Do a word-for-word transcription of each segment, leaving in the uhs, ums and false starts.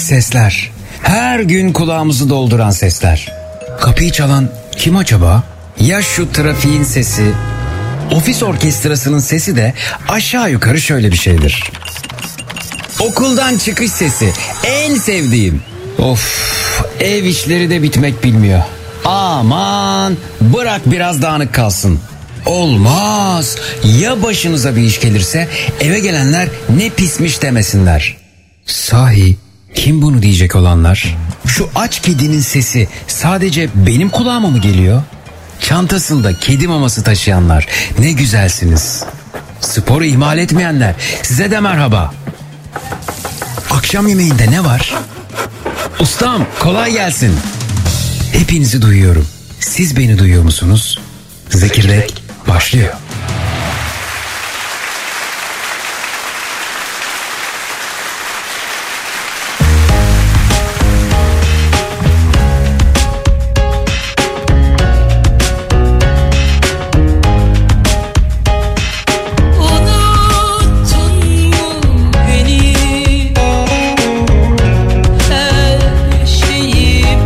sesler. Her gün kulağımızı dolduran sesler. Kapıyı çalan kim acaba? Ya şu trafiğin sesi? Ofis orkestrasının sesi de aşağı yukarı şöyle bir şeydir. Okuldan çıkış sesi en sevdiğim. Of, ev işleri de bitmek bilmiyor. Aman bırak biraz dağınık kalsın. Olmaz. Ya başınıza bir iş gelirse eve gelenler ne pismiş demesinler. Sahi kim bunu diyecek olanlar? Şu aç kedinin sesi sadece benim kulağıma mı geliyor? Çantasında kedi maması taşıyanlar ne güzelsiniz. Sporu ihmal etmeyenler size de merhaba. Akşam yemeğinde ne var? Ustam kolay gelsin. Hepinizi duyuyorum. Siz beni duyuyor musunuz? Zekirdek başlıyor.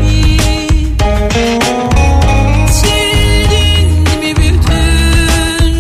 Sildin mi bütün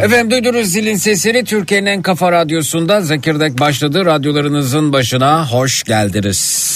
Efendim duydunuz zilin sesini, Türkiye'nin en kafa radyosunda Zekirdek başladı. Radyolarınızın başına hoş geldiniz.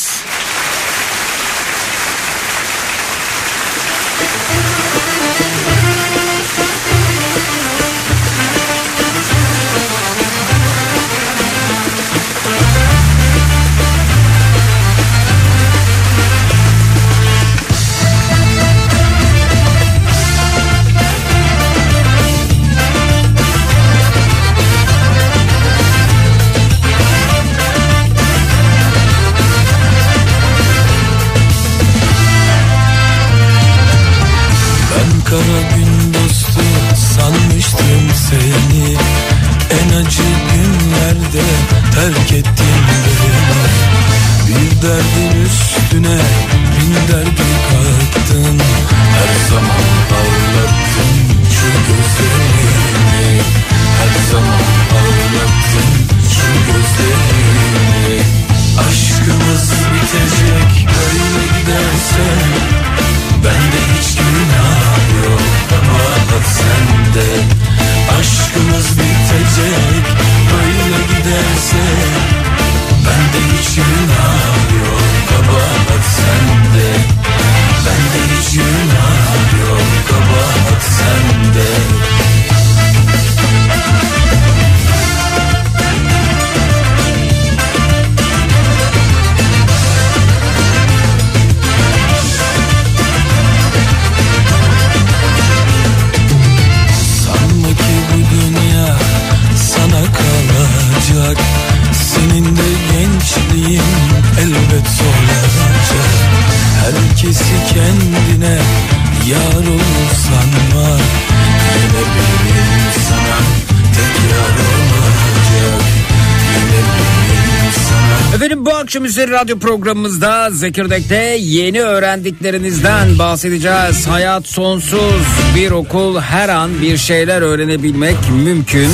Kara gün dostu sanmıştım seni, en acı günlerde terk ettin beni. Bir derdin üstüne bin derdi kattın, her zaman ağlattın şu gözlerimi, her zaman ağlattın şu gözlerimi. Aşkımız bitecek böyle giderse, bende hiç günah yok, kabahat sende. Aşkımız bitecek böyle giderse, bende hiç günah yok, kabahat sende. Bende hiç günah yok, kabahat sende. Kalacak. Senin de gençliğin elbet zorlanacak. Herkesi kendine yar olur sanma, yine benim sana tek yar olacak. Yine benim sana. Efendim bu akşam üzeri radyo programımızda Zekirdek'te yeni öğrendiklerinizden bahsedeceğiz. Hayat sonsuz bir okul, her an bir şeyler öğrenebilmek mümkün.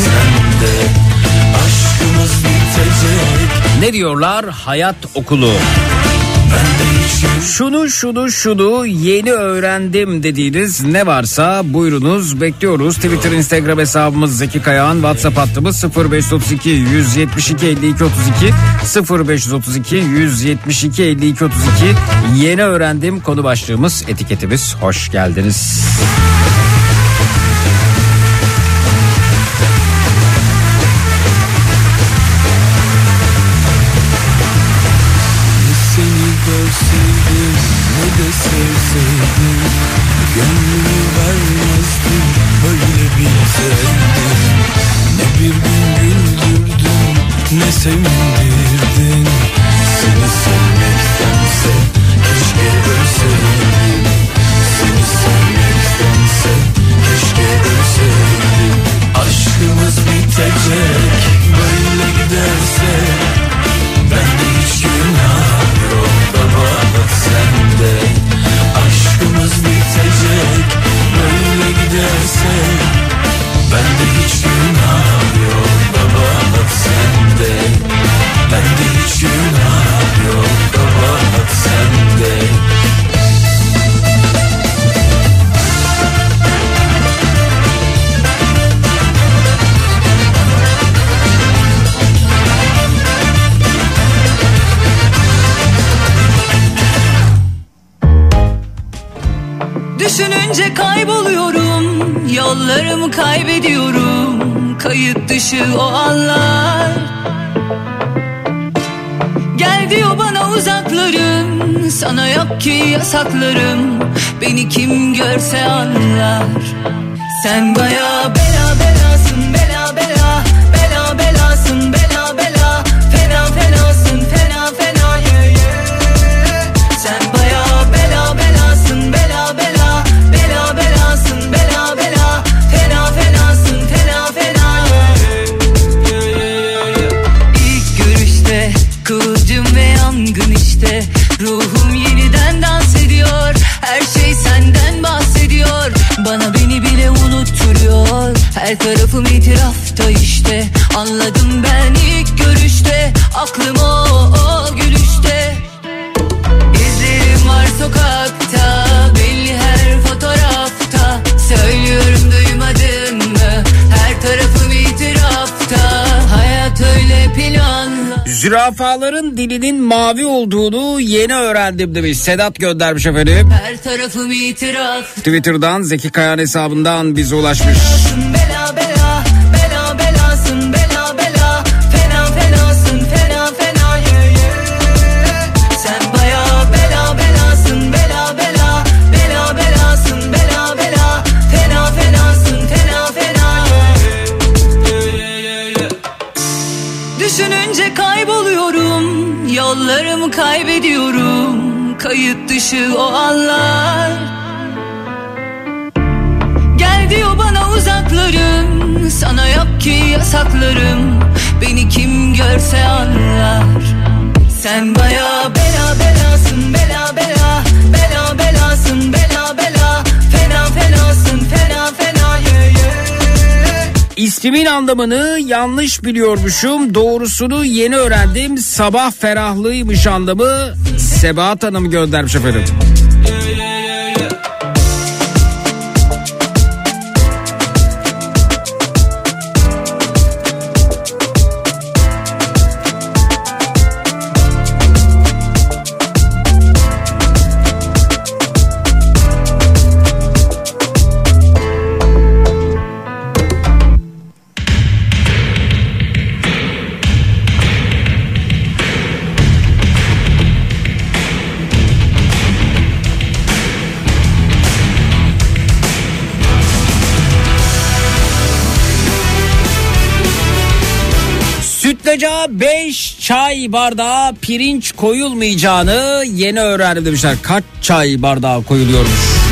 Ne diyorlar? Hayat okulu. Şunu şunu şunu yeni öğrendim dediğiniz ne varsa buyurunuz, bekliyoruz. Twitter, Instagram hesabımız Zeki Kayağan, WhatsApp hattımız sıfır beş otuz iki yüz yetmiş iki elli iki otuz iki sıfır beş otuz iki yüz yetmiş iki elli iki otuz iki. Yeni öğrendim konu başlığımız, etiketimiz. Hoş geldiniz. Sevseydim, ne de sevseydim, gönlümü vermezdim, böyle bilseydim. Ne bir gün güldürdün, ne sevindirdin. Seni sevmektense keşke ölseydim. Seni sevmektense keşke ölseydim. Aşkımız bitecek böyle giderse, bende hiç günah yok, kabahat sende. Aşkımız bitecek böyle giderse, bende hiç günah yok, kabahat sende. Bende hiç günah yok, kabahat sende. Düşününce kayboluyorum, yollarımı kaybediyorum, kayıt dışı o anlar. Gel diyor bana uzaklarım, sana yok ki yasaklarım, beni kim görse anlar. Sen bayağı bela belasın, bela bela, bela belasın, bela bela, fena fenasın, fena fena yeah, yeah. Sen bayağı bela belasın, bela bela, bela belasın, bela bela, fena fenasın, fena fena yeah, yeah, yeah. İlk görüşte kıvılcım ve yangın işte, ruhum yeniden dans ediyor, her şey senden bahsediyor, bana beni bile unutturuyor, her tarafım itirafta işte, anladım ben ilk görüşte, aklım o, o gülüşte. İzlerim var sokakta, belli her fotoğrafta, söylüyorum duymadın mı, her tarafım Zürafaların dilinin mavi olduğunu yeni öğrendim demiş. Sedat göndermiş efendim. Her tarafım itiraf. Twitter'dan Zeki Kayan hesabından bize ulaşmış. Bela bela, bela belasın, bela bela, fena fenasın, fena fena, yeah, yeah. Sen bayağı bela belasın, bela bela, bela belasın, bela bela, fena fenasın, fena fena, yeah, yeah, yeah. Düşününce kayboluyorum, yollarımı kaybediyorum, kayıt dışı o anlar. Gel diyor bana uzaklarım, sana yok ki yasaklarım, beni kim görse anlar. Sen bayağı bela belasın, bela bela, bela belasın, bela bela, fena fenasın, fena fena, yeah, yeah. İsmimin anlamını yanlış biliyormuşum, doğrusunu yeni öğrendim, sabah ferahlığıymış anlamı. Sebahat Hanım göndermiş efendim. Sütlaca beş çay bardağı pirinç koyulmayacağını yeni öğrendim demişler. Kaç çay bardağı koyuluyormuş?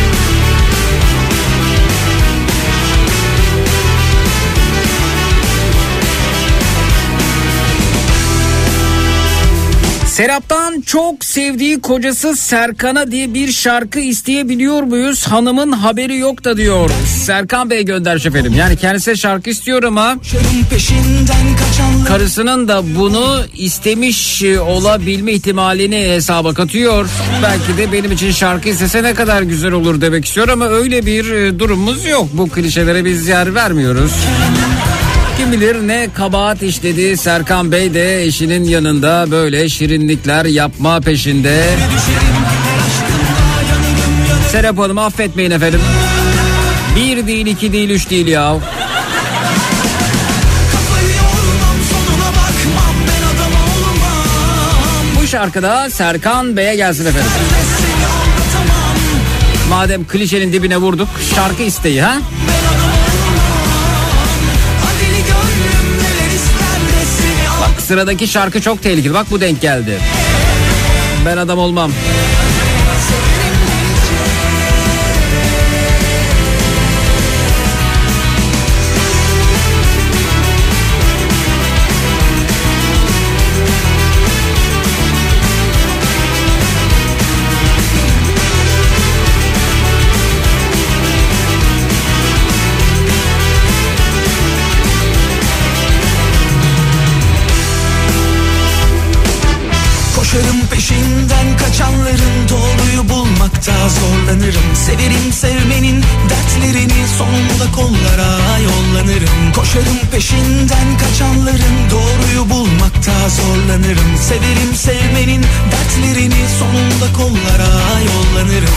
Serap'tan çok sevdiği kocası Serkan'a diye bir şarkı isteyebiliyor muyuz? Hanımın haberi yok da diyor. Serkan Bey göndermiş efendim. Yani kendisi şarkı istiyor ama karısının da bunu istemiş olabilme ihtimalini hesaba katıyor. Belki de benim için şarkı istese ne kadar güzel olur demek istiyor ama öyle bir durumumuz yok. Bu klişelere biz yer vermiyoruz. Kim bilir ne kabahat işledi, Serkan Bey de eşinin yanında böyle şirinlikler yapma peşinde. Serap Hanım affetmeyin efendim. Bir değil, iki değil, üç değil ya. Bu şarkıda Serkan Bey'e gelsin efendim. Madem klişenin dibine vurduk, şarkı isteği ha? Bak sıradaki şarkı çok tehlikeli. Bak bu denk geldi. Ben adam olmam. Koşarım peşinden kaçanların, doğruyu bulmakta zorlanırım. Severim sevmenin dertlerini, sonunda kollara yollanırım. Koşarım peşinden kaçanların, doğruyu bulmakta zorlanırım. Severim sevmenin dertlerini, sonunda kollara yollanırım.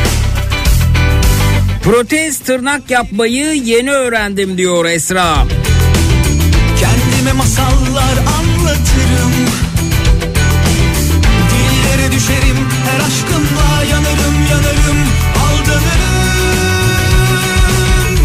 Protez tırnak yapmayı yeni öğrendim diyor Esra. Kendime masallar anlatırım. Düşerim her aşkımla, yanarım yanarım, aldanırım.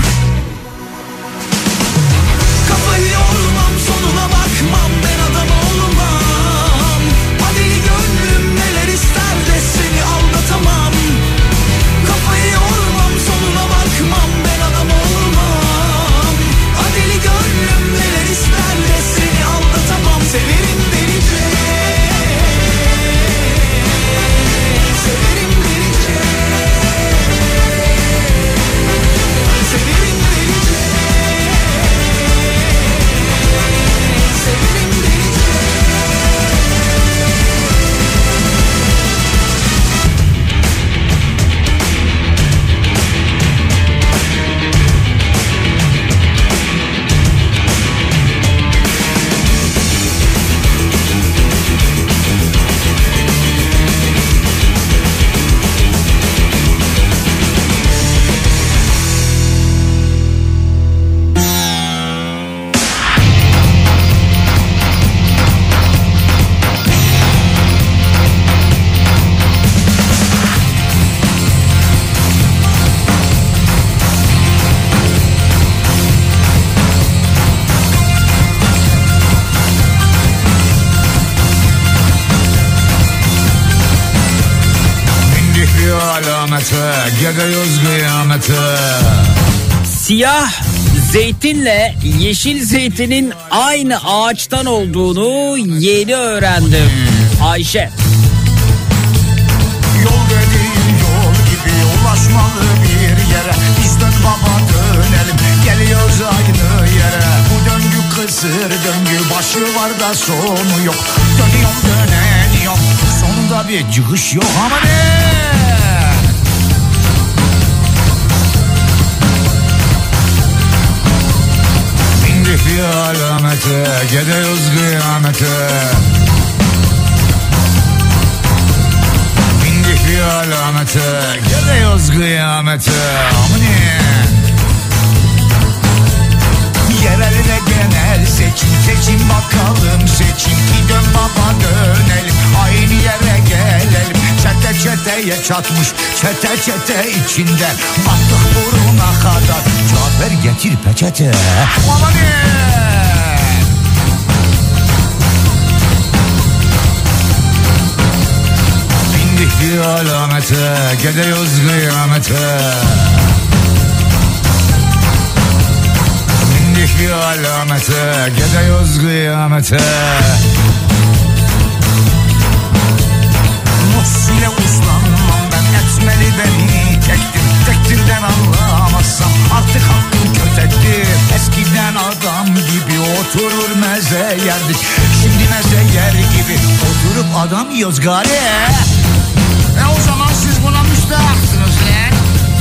Kafayı yormam, sonuna bakmam, ben adam olmam. Hadi gönlüm neler ister de seni aldatamam. Kafayı yormam, sonuna bakmam, ben adam olmam. Hadi gönlüm neler ister de seni aldatamam. kıyamete, gidiyoruz kıyamete. Siyah zeytinle yeşil zeytinin aynı ağaçtan olduğunu yeni öğrendim. Ayşe. Yol dediğin yol gibi ulaşmalı bir yere. Biz dön baba dönelim, geliyoruz aynı yere. Bu döngü kısır döngü, başı var da sonu yok. Dönüyorum döneniyorum, sonunda bir çıkış yok ama ne? Bindik bir alamete, gidiyoruz kıyamete. Bir alamete, gidiyoruz kıyamete. Amanin. Yerel ve genel seçim, seçim bakalım seçim. Ki dön baba dönelim, aynı yere gelelim. Çete çeteye çatmış, çete çete içinde. Battık buruna kadar, Cafer getir peçete. Amanin. Bir alamete, gidiyoruz kıyamete. Bindik bir alamete, gidiyoruz kıyamete. Mus ile uslanmam ben, etmeli beni tektir. Tektirden anlamazsam artık hakkım kötektir. Eskiden adam gibi oturur meze yerdik. Şimdi meze yer gibi oturup adam yiyoruz gari. E o zaman siz buna müstahaksınız lan.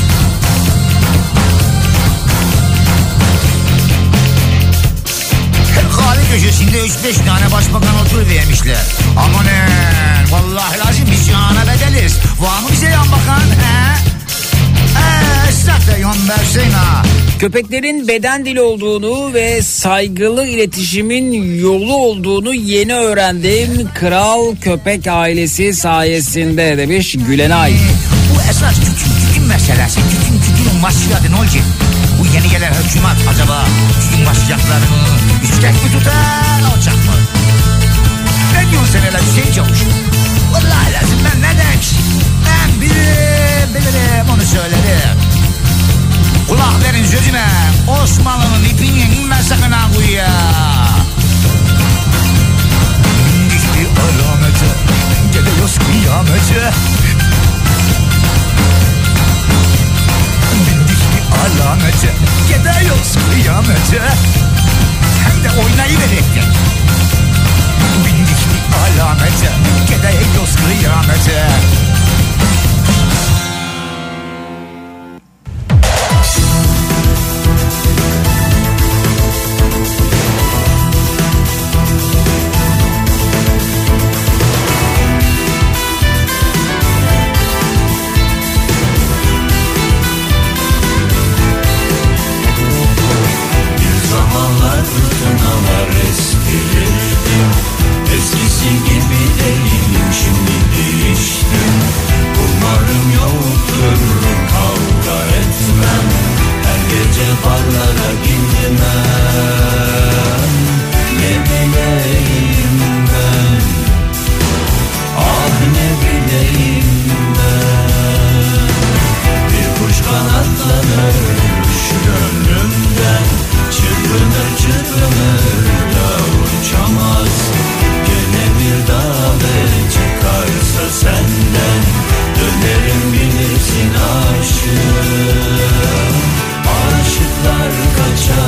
Hep kahve köşesinde üç beş tane başbakan oturuvermişler. Amanın vallahi lazım biz yana bedeliz. Var mı bize yan bakan he? Eee esnaf yan versin ha. Köpeklerin beden dili olduğunu ve saygılı iletişimin yolu olduğunu yeni öğrendim. Kral köpek ailesi sayesinde demiş Gülenay. Bu esas tütün tütün meselesi. Tütün tütünün başladı ne olacak? Bu yeni gelen hükümet acaba tütün başlayacaklarını üstek mi tutar alacak mı? Ne diyorsun sen hele Hüseyin Çavuş? Vallahi lazım ben ne demek? Ben bilirim bilirim onu söylerim. Kulak verin sözüme, Osmanlı'nın ipini inme sakın ha kuyuya. Bindik bir alamete, gidiyoruz kıyamete. Bindik bir alamete, gidiyoruz kıyamete. Hem de oynayıverekten. Bindik bir alamete, gidiyoruz kıyamete. Eskisi gibi değilim, şimdi değiştim. Umarım yoktur, kavga etmem. Her gece barlara gitmem. Ne bileyim ben, ah ne bileyim ben. Bir kuş kanatlanır şu gönlümden, çırpınır çırpınır da uçamaz. Bir davet çıkarsa senden, dönerim bilirsin aşığım. Aşıklar kaçar.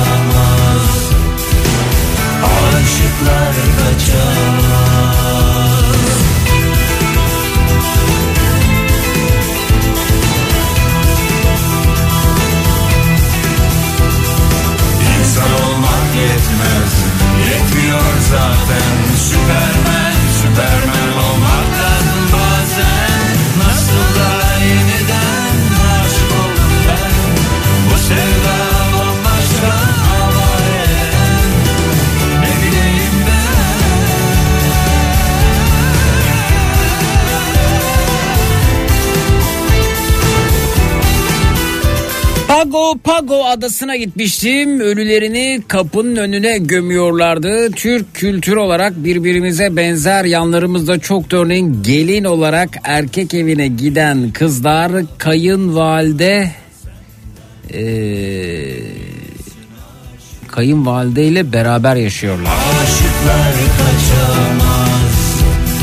Pago Pago adasına gitmiştim. Ölülerini kapının önüne gömüyorlardı. Türk kültürü olarak birbirimize benzer yanlarımızda çok da örneğin gelin olarak erkek evine giden kızlar kayınvalide ee, kayınvalideyle beraber yaşıyorlar. Aşıklar kaçamaz,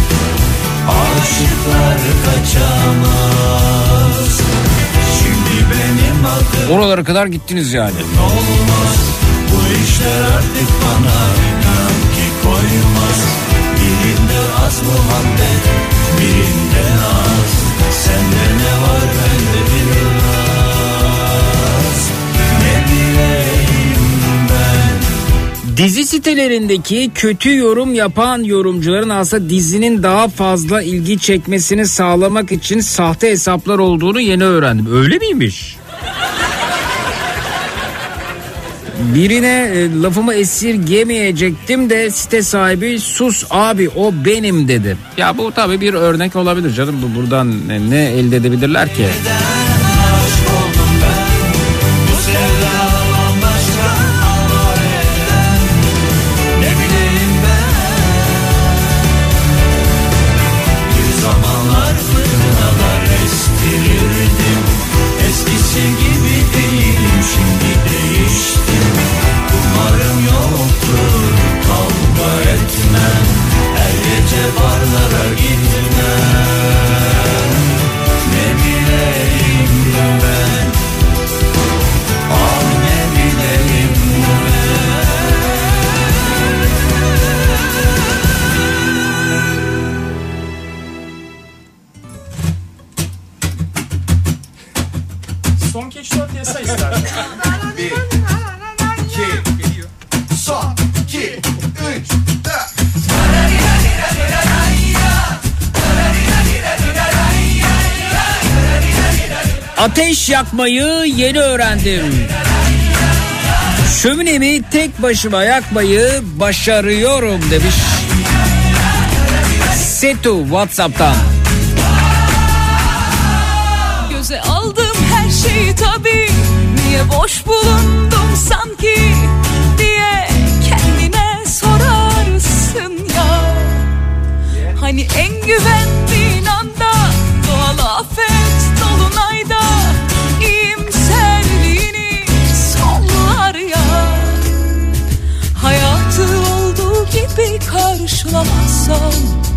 aşıklar kaçamaz. Şimdi benim adım oralara kadar gittiniz yani. olmaz, bu işler artık bana inan ki koymaz. Birinde az muhabbet, birinde naz. Sende ne var bende biraz, ne bileyim ben. Dizi sitelerindeki kötü yorum yapan yorumcuların aslında dizinin daha fazla ilgi çekmesini sağlamak için sahte hesaplar olduğunu yeni öğrendim. Öyle miymiş? Birine e, lafımı esirgemeyecektim de site sahibi sus abi o benim dedi. Ya bu tabii bir örnek olabilir canım. Bu buradan ne, ne elde edebilirler ki? Aşk oldum ben, bu sevda bambaşka alemden. Ne bileyim ben, bir zamanlar fırtınalar estirirdim. Eskisi gibi değilim, şimdi değiştim. Umarım yoktur, kavga etmem. Her gece barlara gitmem. Ne bileyim ben, ah ne bileyim Son keç dört yasa istersen. son, iki, üç, dört. Ateş yakmayı yeni öğrendim. Şöminemi tek başıma yakmayı başarıyorum demiş. Setu WhatsApp'tan. Göze aldım her şeyi tabii. Niye boş bulundum sanki diye kendine sorarsın ya. Hani en güvendiğin anda doğal afet dolunayda iyimserliğini sollar ya. Hayatı olduğu gibi karşılamazsan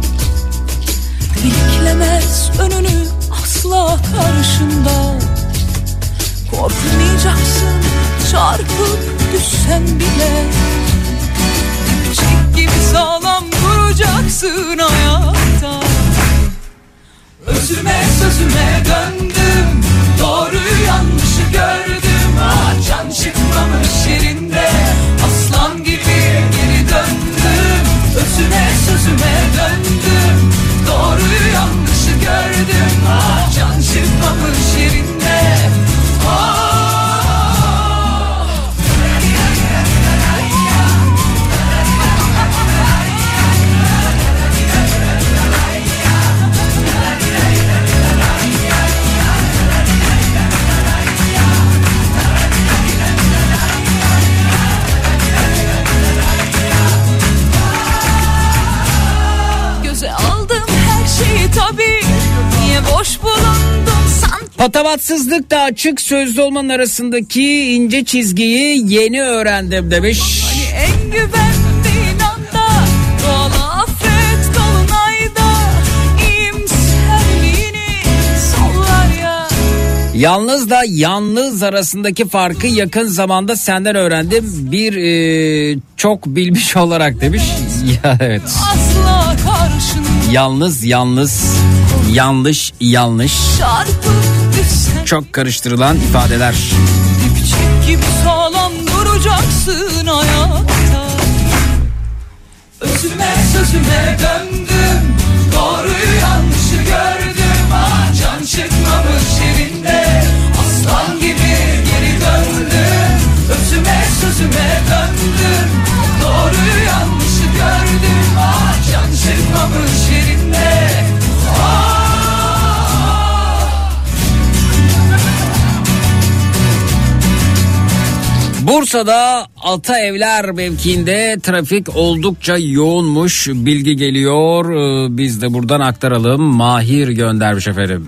beklemez önünü asla karşında. Korkmayacaksın çarpıp düşsen bile. Dipçik gibi sağlam duracaksın hayatta. Özüme sözüme döndüm, doğruyu yanlışı gördüm. Ah can çıkmamış yerinde, aslan gibi geri döndüm. Özüme sözüme döndüm, doğruyu yanlışı gördüm. Ah can çıkmamış yerinde. Ah. Göze aldım her şeyi tabii. Niye boş bulundum sanki. Patavatsızlıkla açık sözlü olmanın arasındaki ince çizgiyi yeni öğrendim demiş. Hani en güvendiğin anda doğal afet dolunayda iyimserliğini sollar ya. Yalnızla yalnız arasındaki farkı yakın zamanda senden öğrendim. Bir e, çok bilmiş olarak demiş. Ya evet. Asla karşında Yalnız yalnız, yanlış yanlış. çarpıp düşsen. Çok karıştırılan ifadeler. Dipçik gibi sağlam duracaksın hayatta. Özüme sözüme döndüm, doğruyu yanlışı gördüm. Ah can çıkmamış yerinde, aslan gibi geri döndüm. Özüme sözüme döndüm, doğruyu yanlışı gördüm. Ah can çıkmamış yerinde. Ah. Bursa'da Ataevler mevkiinde trafik oldukça yoğunmuş. Bilgi geliyor. Ee, Biz de buradan aktaralım. Mahir göndermiş efendim.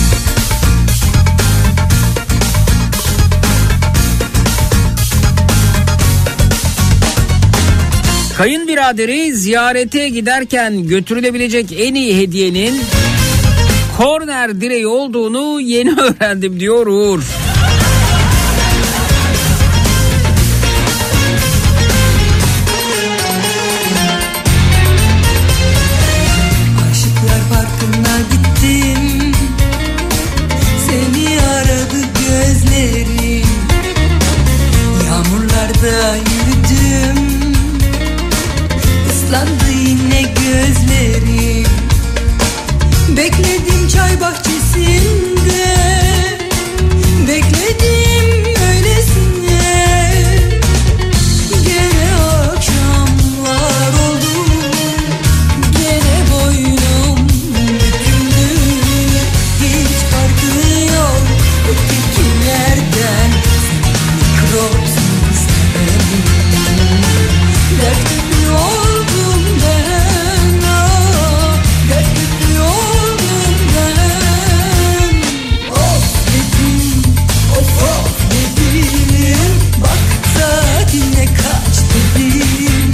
Kayınbiraderi ziyarete giderken götürülebilecek en iyi hediyenin korner direği olduğunu yeni öğrendim diyor Uğur. Aşıklar Parkı'na gittim, seni aradı gözlerim. Yağmurlarda yürüdüm, ıslandı yine gözlerim. Bekledim çay bahçesinde, bekledim öylesine. Gene akşamlar oldu, gene boynum büküldü. Hiç farkı yok ötekilerden, mikropsun sen. Dertli oldum ben, ah, dertli oldum ben. Of dedim, of of dedim, bak saatine kaç dedim.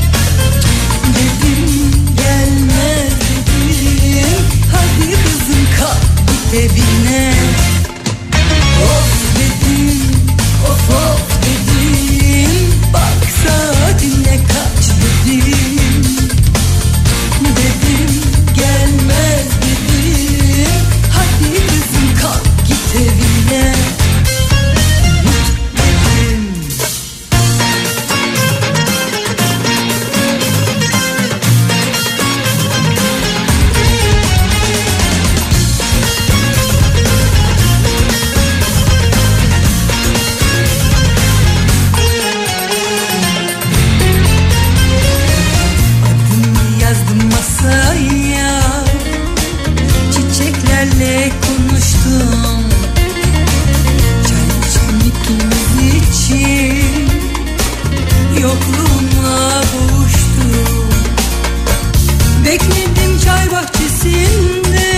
Dedim gelmez dedim, hadi kızım kalk git evine. Of dedim, of of dedim, bak saatine kaç dedim. Dedim gelmez dedim, hadi kızım kalk git evine. Dedim. Adını yazdım masaya, çiçeklerle konuştum. Çay içtim ikimiz için, yokluğumla boğuştum. Bekledim çay bahçesinde,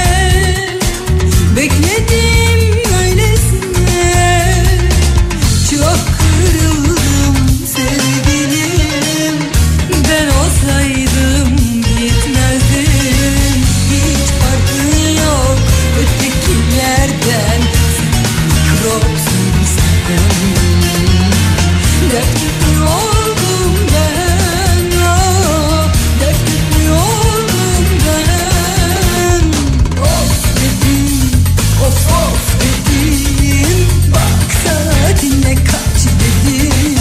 bekledim öylesine. Çok kırıldım sevgilim, ben olsaydım gitmezdim. Hiç farkı yok ötekilerden, mikropsun sen. Dertli oldum ben, ah, dertli oldum ben. Of dedim, of of dedim, bak saatine kaç dedim.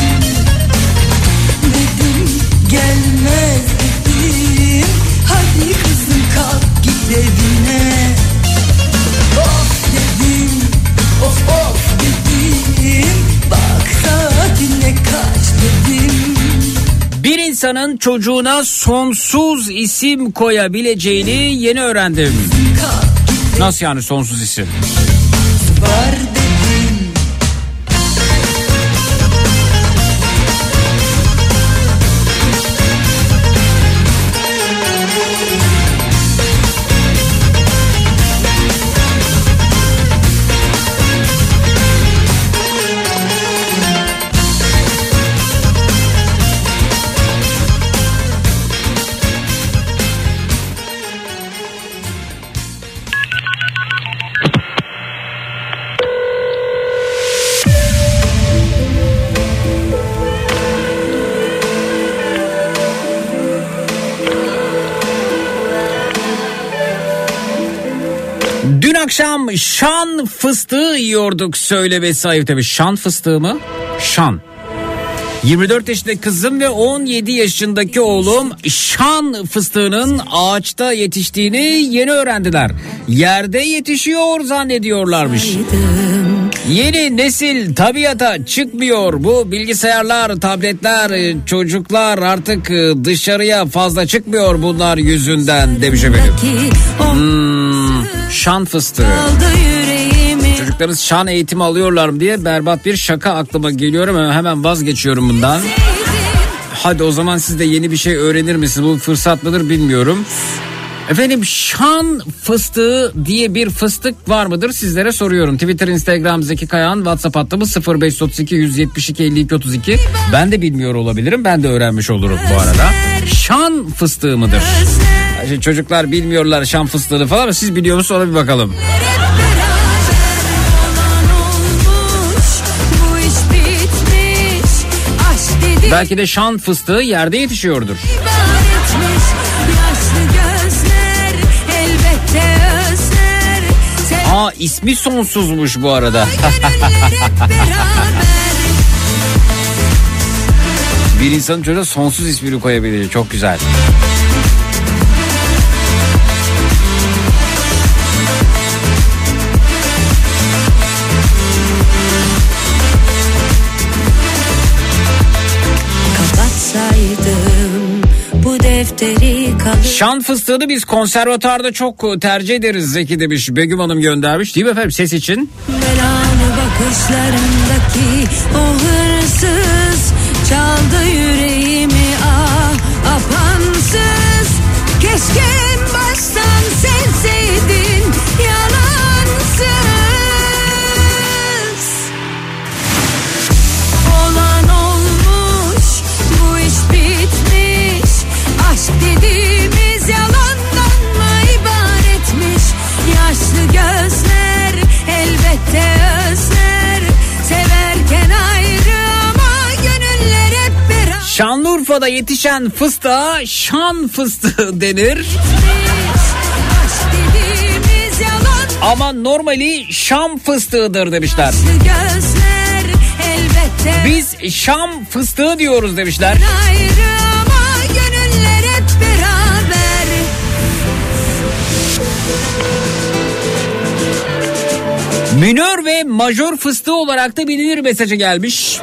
Dedim gelmez dedim, hadi kızım kalk git evine. Of dedim, of of dedim, bak saatine kaç dedim. Bir insanın çocuğuna sonsuz isim koyabileceğini yeni öğrendim. Kalk git Nasıl yani sonsuz isim? var dedim. Dün akşam şan fıstığı yiyorduk söylemesi ayıp tabii. Şan fıstığı mı? Şan. yirmi dört yaşındaki kızım ve on yedi yaşındaki oğlum şan fıstığının ağaçta yetiştiğini yeni öğrendiler. Yerde yetişiyor zannediyorlarmış. Yeni nesil tabiata çıkmıyor. Bu bilgisayarlar, tabletler, çocuklar artık dışarıya fazla çıkmıyor bunlar yüzünden demiş efendim. Hmm, şan fıstığı. çocuklarınız şan eğitimi alıyorlar mı diye berbat bir şaka aklıma geliyor ama hemen vazgeçiyorum bundan. Hadi o zaman siz de yeni bir şey öğrenir misiniz? Bu fırsat mıdır bilmiyorum. Efendim şan fıstığı diye bir fıstık var mıdır sizlere soruyorum. Twitter, Instagram Zeki Kayağan, WhatsApp hattımız sıfır beş otuz iki yüz yetmiş iki elli iki otuz iki. Ben de bilmiyor olabilirim, ben de öğrenmiş olurum bu arada. Şan fıstığı mıdır? Şimdi çocuklar bilmiyorlar şan fıstığını falan ama siz biliyor musunuz, ona bir bakalım. Belki de şan fıstığı yerde yetişiyordur. Aa, ismi sonsuzmuş bu arada. Bir insanın çocuğa sonsuz ismini koyabilir. Çok güzel. Şan fıstığını biz konservatuarda çok tercih ederiz Zeki demiş. Begüm Hanım göndermiş. Değil mi efendim, ses için? Belanı bakışlarındaki o hırsız çaldı yüreğimi, ah apansız. Keşke en baştan sevseydin yalansız. Olan olmuş, bu iş bitmiş. Aşk dediğimiz yalandan mı ibaretmiş? Yaşlı gözler elbette özler, severken ayrı ama gönüller hep beraber. Şanlıurfa'da yetişen fıstığa şan fıstığı denir. Ama normali Şam fıstığıdır demişler. Gözler, elbette biz Şam fıstığı diyoruz demişler. ayrı ama gönüller hep beraber. Minör ve majör fıstığı olarak da bilinir mesajı gelmiş.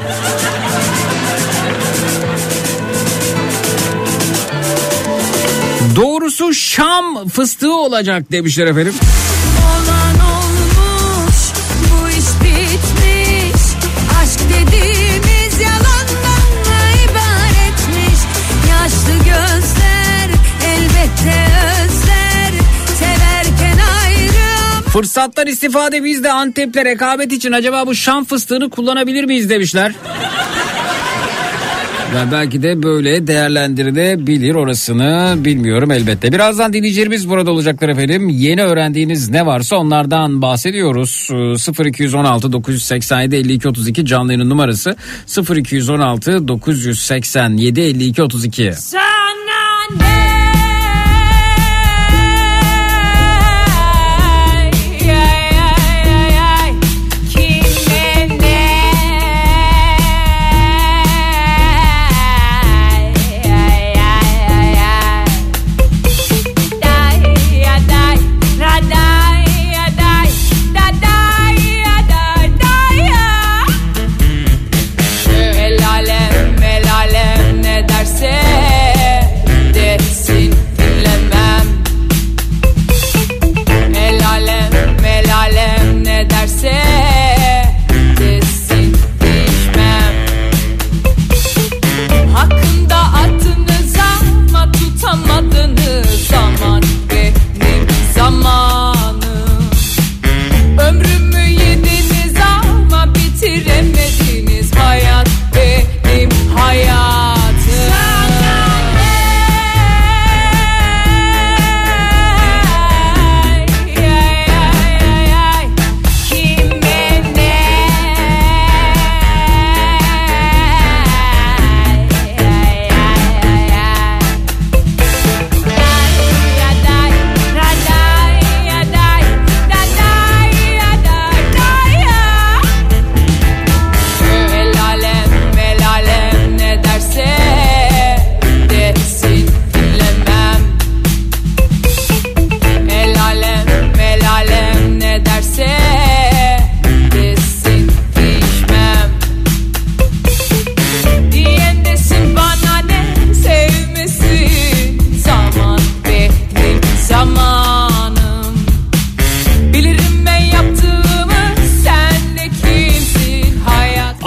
Doğrusu Şam fıstığı olacak demişler efendim. Olan olmuş, bu iş bitmiş. Aşk dediğimiz yalandan mı ibaretmiş? Yaşlı gözler elbette özler, severken ayrı. Fırsattan istifade biz de Antep'le rekabet için acaba bu Şam fıstığını kullanabilir miyiz demişler. Yani belki de böyle değerlendirilebilir, orasını bilmiyorum elbette. Birazdan dinleyicilerimiz burada olacaklar efendim. Yeni öğrendiğiniz ne varsa onlardan bahsediyoruz. sıfır iki on altı dokuz yüz seksen yedi elli iki otuz iki canlı yayın numarası sıfır iki on altı dokuz yüz seksen yedi elli iki otuz iki. Sana ne?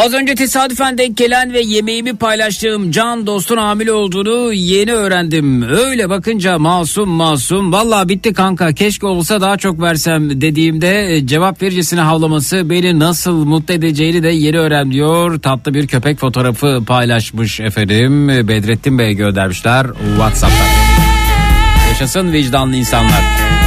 Az önce tesadüfen denk gelen ve yemeğimi paylaştığım can dostun hamile olduğunu yeni öğrendim. Öyle bakınca masum masum. Vallahi bitti kanka, keşke olsa daha çok versem dediğimde cevap vericesine havlaması beni nasıl mutlu edeceğini de yeni öğrendim diyor. Tatlı bir köpek fotoğrafı paylaşmış efendim. Bedrettin Bey göndermişler WhatsApp'tan. Yaşasın vicdanlı insanlar.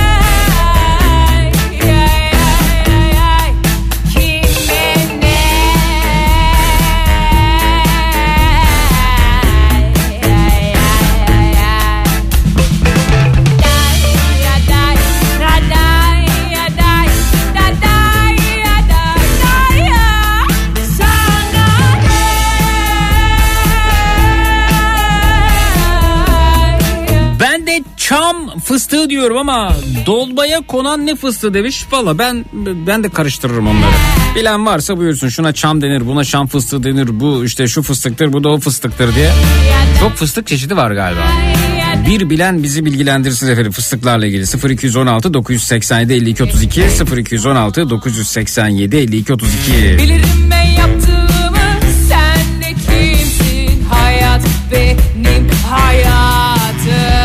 Çam fıstığı diyorum ama dolmaya konan ne fıstığı demiş. Valla ben ben de karıştırırım onları. Bilen varsa buyursun, şuna çam denir, buna şam fıstığı denir, bu işte şu fıstıktır, bu da o fıstıktır diye. Çok fıstık çeşidi var galiba. Bir bilen bizi bilgilendirsin efendim fıstıklarla ilgili. sıfır iki on altı dokuz yüz seksen yedi elli iki otuz iki sıfır iki on altı dokuz yüz seksen yedi elli iki otuz iki. Bilirim ben yaptığımı, sen de kimsin? Hayat benim hayatım.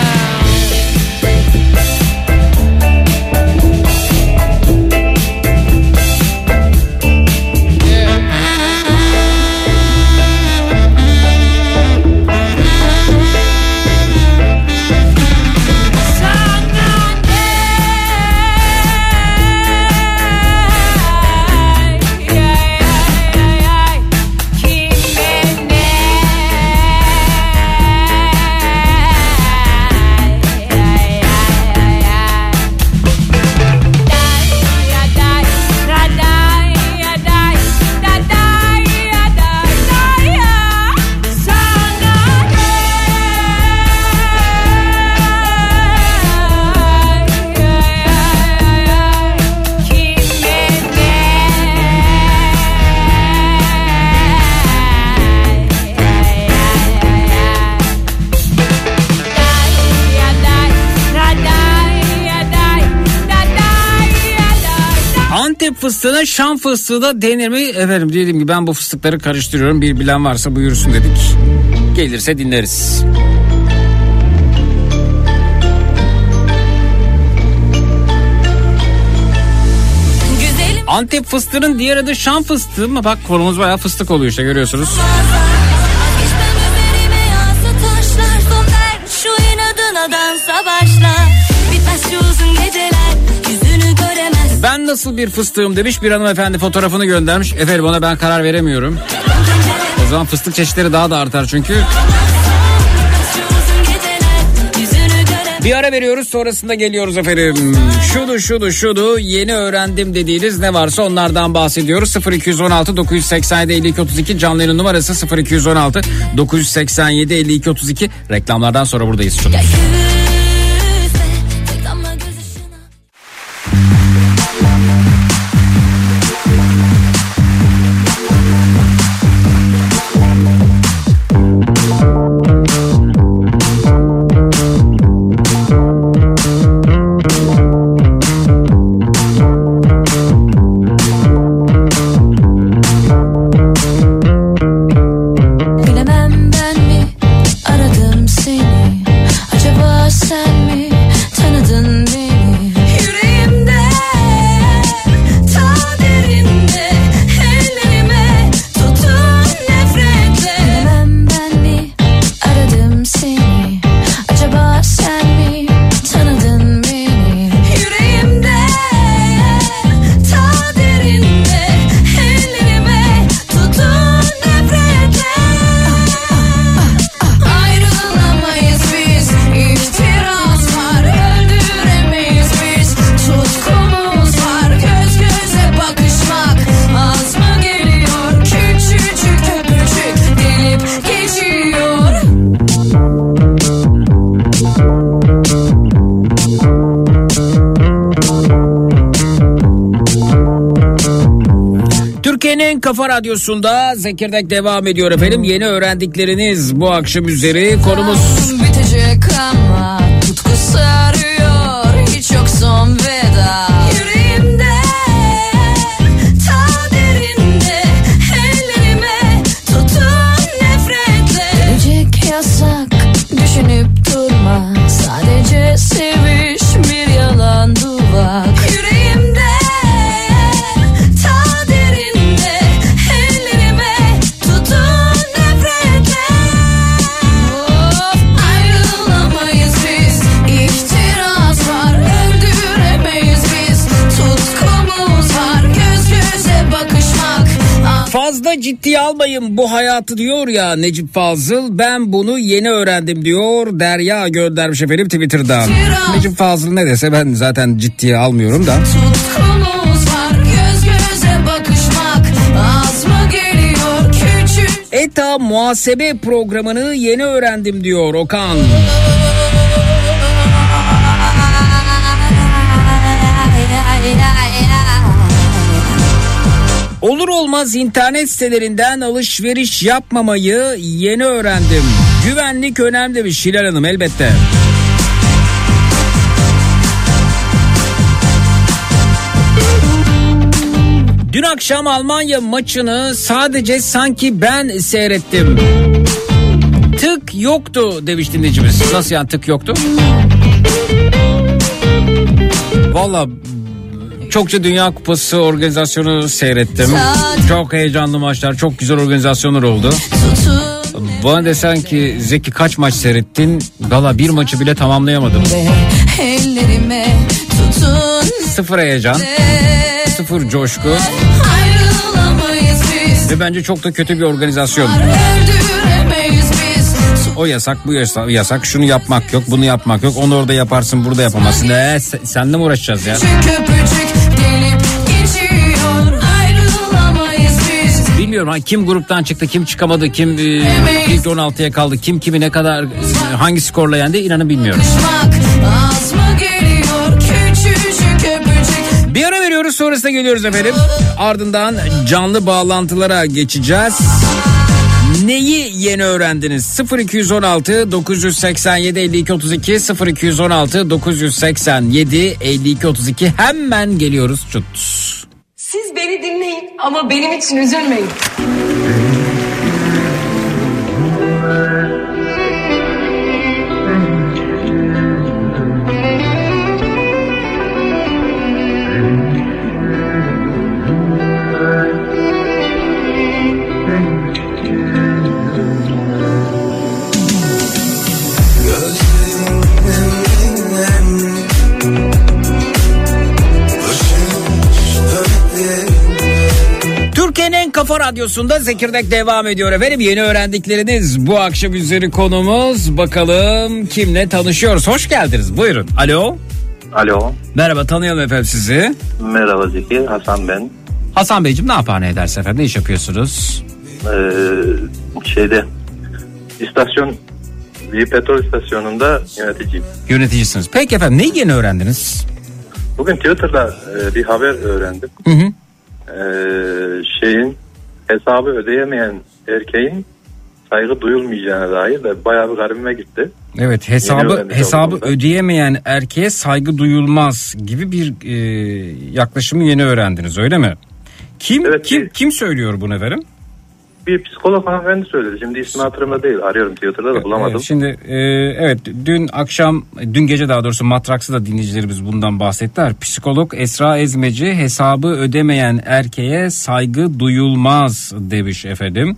Fıstığına şam fıstığı da denir mi? Efendim dediğim gibi ben bu fıstıkları karıştırıyorum. Bir bilen varsa buyursun dedik. Gelirse dinleriz. Güzelim. Antep fıstığının diğer adı şam fıstığı mı? Bak konumuz bayağı fıstık oluyor işte, görüyorsunuz. Şu inadına dansa başla. Bitmez şu uzun geceler. Ben nasıl bir fıstığım demiş bir hanımefendi, fotoğrafını göndermiş. Efendim ona ben karar veremiyorum. O zaman fıstık çeşitleri daha da artar çünkü. Bir ara veriyoruz, sonrasında geliyoruz efendim. Şudu şudu şudu yeni öğrendim dediğiniz ne varsa onlardan bahsediyoruz. sıfır iki on altı dokuz yüz seksen yedi elli iki otuz iki canlı yayın numarası sıfır iki on altı dokuz yüz seksen yedi elli iki otuz iki. Reklamlardan sonra buradayız şudu. Türkiye'nin Kafa Radyosu'nda Zekirdek devam ediyor efendim. Yeni öğrendikleriniz bu akşam üzeri konumuz. Bitecek ama tutku sarıyor, hiç yok son veda. Yüreğimde ta derinde el Fazla ciddiye almayın bu hayatı diyor ya Necip Fazıl. Ben bunu yeni öğrendim diyor. Derya göndermiş efendim Twitter'dan. Necip Fazıl ne dese ben zaten ciddiye almıyorum da. Tutkumuz var, göz göze bakışmak az mı geliyor küçük? ETA muhasebe programını yeni öğrendim diyor Okan. Olur olmaz internet sitelerinden alışveriş yapmamayı yeni öğrendim. Güvenlik önemli demiş Hilal Hanım, elbette. Dün akşam Almanya maçını sadece sanki ben seyrettim. Tık yoktu demiş dinleyicimiz. Nasıl yani tık yoktu? Vallahi çokça Dünya Kupası organizasyonu seyrettim. Çok heyecanlı maçlar, çok güzel organizasyonlar oldu. Bana desen ki Zeki kaç maç seyrettin? Valla bir maçı bile tamamlayamadım. Sıfır heyecan, sıfır coşku. Ve bence çok da kötü bir organizasyon. O yasak, bu yasak, yasak, şunu yapmak yok, bunu yapmak yok. Onu orada yaparsın, burada yapamazsın. Eee seninle mi uğraşacağız ya? Bilmiyorum ha, kim gruptan çıktı, kim çıkamadı, kim e, ilk on altıya kaldı, kim kimi ne kadar e, hangi skorla yendi, inanın bilmiyorum. Bir ara veriyoruz, sonrasında geliyoruz efendim. Ardından canlı bağlantılara geçeceğiz. Neyi yeni öğrendiniz? sıfır iki on altı dokuz seksen yedi elli iki otuz iki sıfır iki on altı dokuz seksen yedi elli iki otuz iki hemen geliyoruz. Çut. Siz beni dinleyin ama benim için üzülmeyin. Türkiye'nin Kafa Radyosu'nda Zekirdek devam ediyor efendim. Yeni öğrendikleriniz bu akşam üzeri konumuz. Bakalım kimle tanışıyoruz. Hoş geldiniz. Buyurun. Alo. Alo. Merhaba, tanıyalım efendim sizi. Merhaba Zeki. Hasan ben. Hasan Beyciğim, ne yapar ne edersin efendim? Ne iş yapıyorsunuz? Ee, şeyde istasyon bir petrol istasyonunda yöneticiyim. Yöneticisiniz. Peki efendim, neyi yeni öğrendiniz? Bugün Twitter'da e, bir haber öğrendim. Hı hı. Ee, şeyin hesabı ödeyemeyen erkeğin saygı duyulmayacağına dair de bayağı bir garibime gitti. Evet, hesabı hesabı ödeyemeyen erkeğe saygı duyulmaz gibi bir e, yaklaşımı yeni öğrendiniz, öyle mi? Kim Evet, kim bir, kim söylüyor bunu efendim? Bir psikolog hanımefendi söyledi. Şimdi ismi hatırımda değil. Arıyorum Twitter'da da bulamadım. Evet, şimdi e, evet dün akşam dün gece daha doğrusu Matraks'ta da dinleyicilerimiz bundan bahsettiler. Psikolog Esra Ezmeci hesabı ödemeyen erkeğe saygı duyulmaz demiş efendim.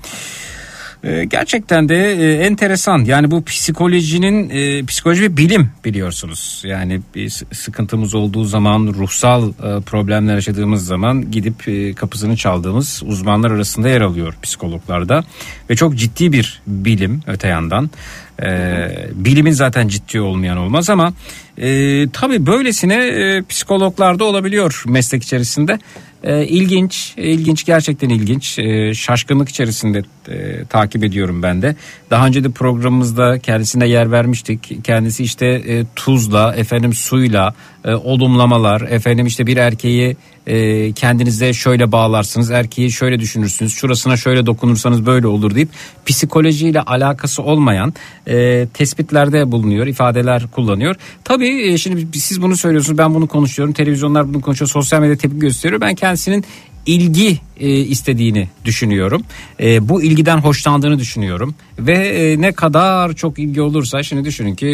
Ee, gerçekten de e, enteresan. Yani bu psikolojinin e, psikoloji bir bilim, biliyorsunuz. Yani bir sıkıntımız olduğu zaman, ruhsal e, problemler yaşadığımız zaman gidip e, kapısını çaldığımız uzmanlar arasında yer alıyor psikologlarda. Ve çok ciddi bir bilim öte yandan. Ee, bilimin zaten ciddi olmayan olmaz ama e, tabii böylesine e, psikologlarda olabiliyor meslek içerisinde. E, ilginç, ilginç, gerçekten ilginç. E, şaşkınlık içerisinde e, takip ediyorum ben de. Daha önce de programımızda kendisine yer vermiştik. Kendisi işte e, tuzla, efendim suyla, e, olumlamalar, efendim işte bir erkeği e, kendinize şöyle bağlarsınız, erkeği şöyle düşünürsünüz, şurasına şöyle dokunursanız böyle olur deyip psikolojiyle alakası olmayan e, tespitlerde bulunuyor, ifadeler kullanıyor. Tabii e, şimdi siz bunu söylüyorsunuz, ben bunu konuşuyorum, televizyonlar bunu konuşuyor, sosyal medya tepki gösteriyor. Ben kendisinin ilgi e, istediğini düşünüyorum. E, bu ilgiden hoşlandığını düşünüyorum. Ve e, ne kadar çok ilgi olursa, şimdi düşünün ki e,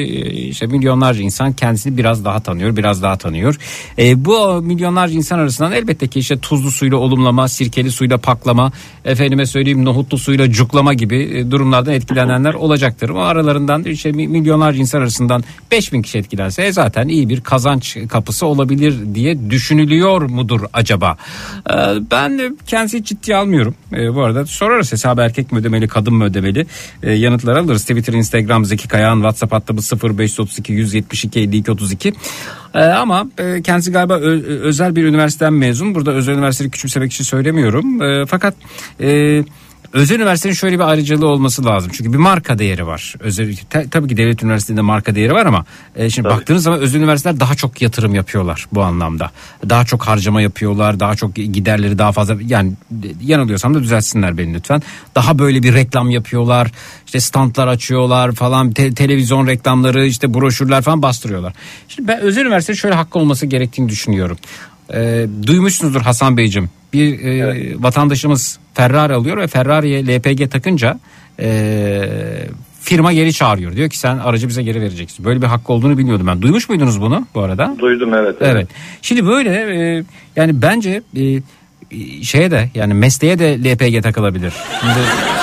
işte milyonlarca insan kendisini biraz daha tanıyor, biraz daha tanıyor. E, bu milyonlarca insan arasından elbette ki işte tuzlu suyla olumlama, sirkeli suyla paklama, efendime söyleyeyim nohutlu suyla cuklama gibi durumlardan etkilenenler olacaktır. O aralarından işte milyonlarca insan arasından beş bin kişi etkilense e, zaten iyi bir kazanç kapısı olabilir diye düşünülüyor mudur acaba? E, ben kendisi ciddiye almıyorum. E, bu arada sorarız hesabı erkek mi ödemeli, kadın mı ödemeli? E, yanıtlar alırız. Twitter, Instagram, Zeki Kayağan, WhatsApp hattımız sıfır beş otuz iki yüz yetmiş iki elli iki otuz iki. E, ama e, kendisi galiba ö, özel bir üniversiteden mezun. Burada özel üniversiteyi küçümsemek için söylemiyorum. E, fakat e, özel üniversitenin şöyle bir ayrıcalığı olması lazım. Çünkü bir marka değeri var. Özel, te, tabii ki devlet üniversitelerinde marka değeri var ama e, şimdi tabii. Baktığınız zaman özel üniversiteler daha çok yatırım yapıyorlar bu anlamda. Daha çok harcama yapıyorlar. Daha çok giderleri daha fazla. Yani yanılıyorsam da düzeltsinler beni lütfen. Daha böyle bir reklam yapıyorlar. İşte standlar açıyorlar falan. Te, televizyon reklamları, işte broşürler falan bastırıyorlar. Şimdi ben özel üniversitenin şöyle hakkı olması gerektiğini düşünüyorum. E, duymuşsunuzdur Hasan Beyciğim. Bir e, evet. vatandaşımız Ferrari alıyor ve Ferrari'ye L P G takınca e, firma geri çağırıyor. Diyor ki sen aracı bize geri vereceksin. Böyle bir hakkı olduğunu bilmiyordum ben. Duymuş muydunuz bunu bu arada? Duydum evet. Evet. evet. Şimdi böyle e, yani bence e, şeye de yani mesleğe de L P G takılabilir. Şimdi,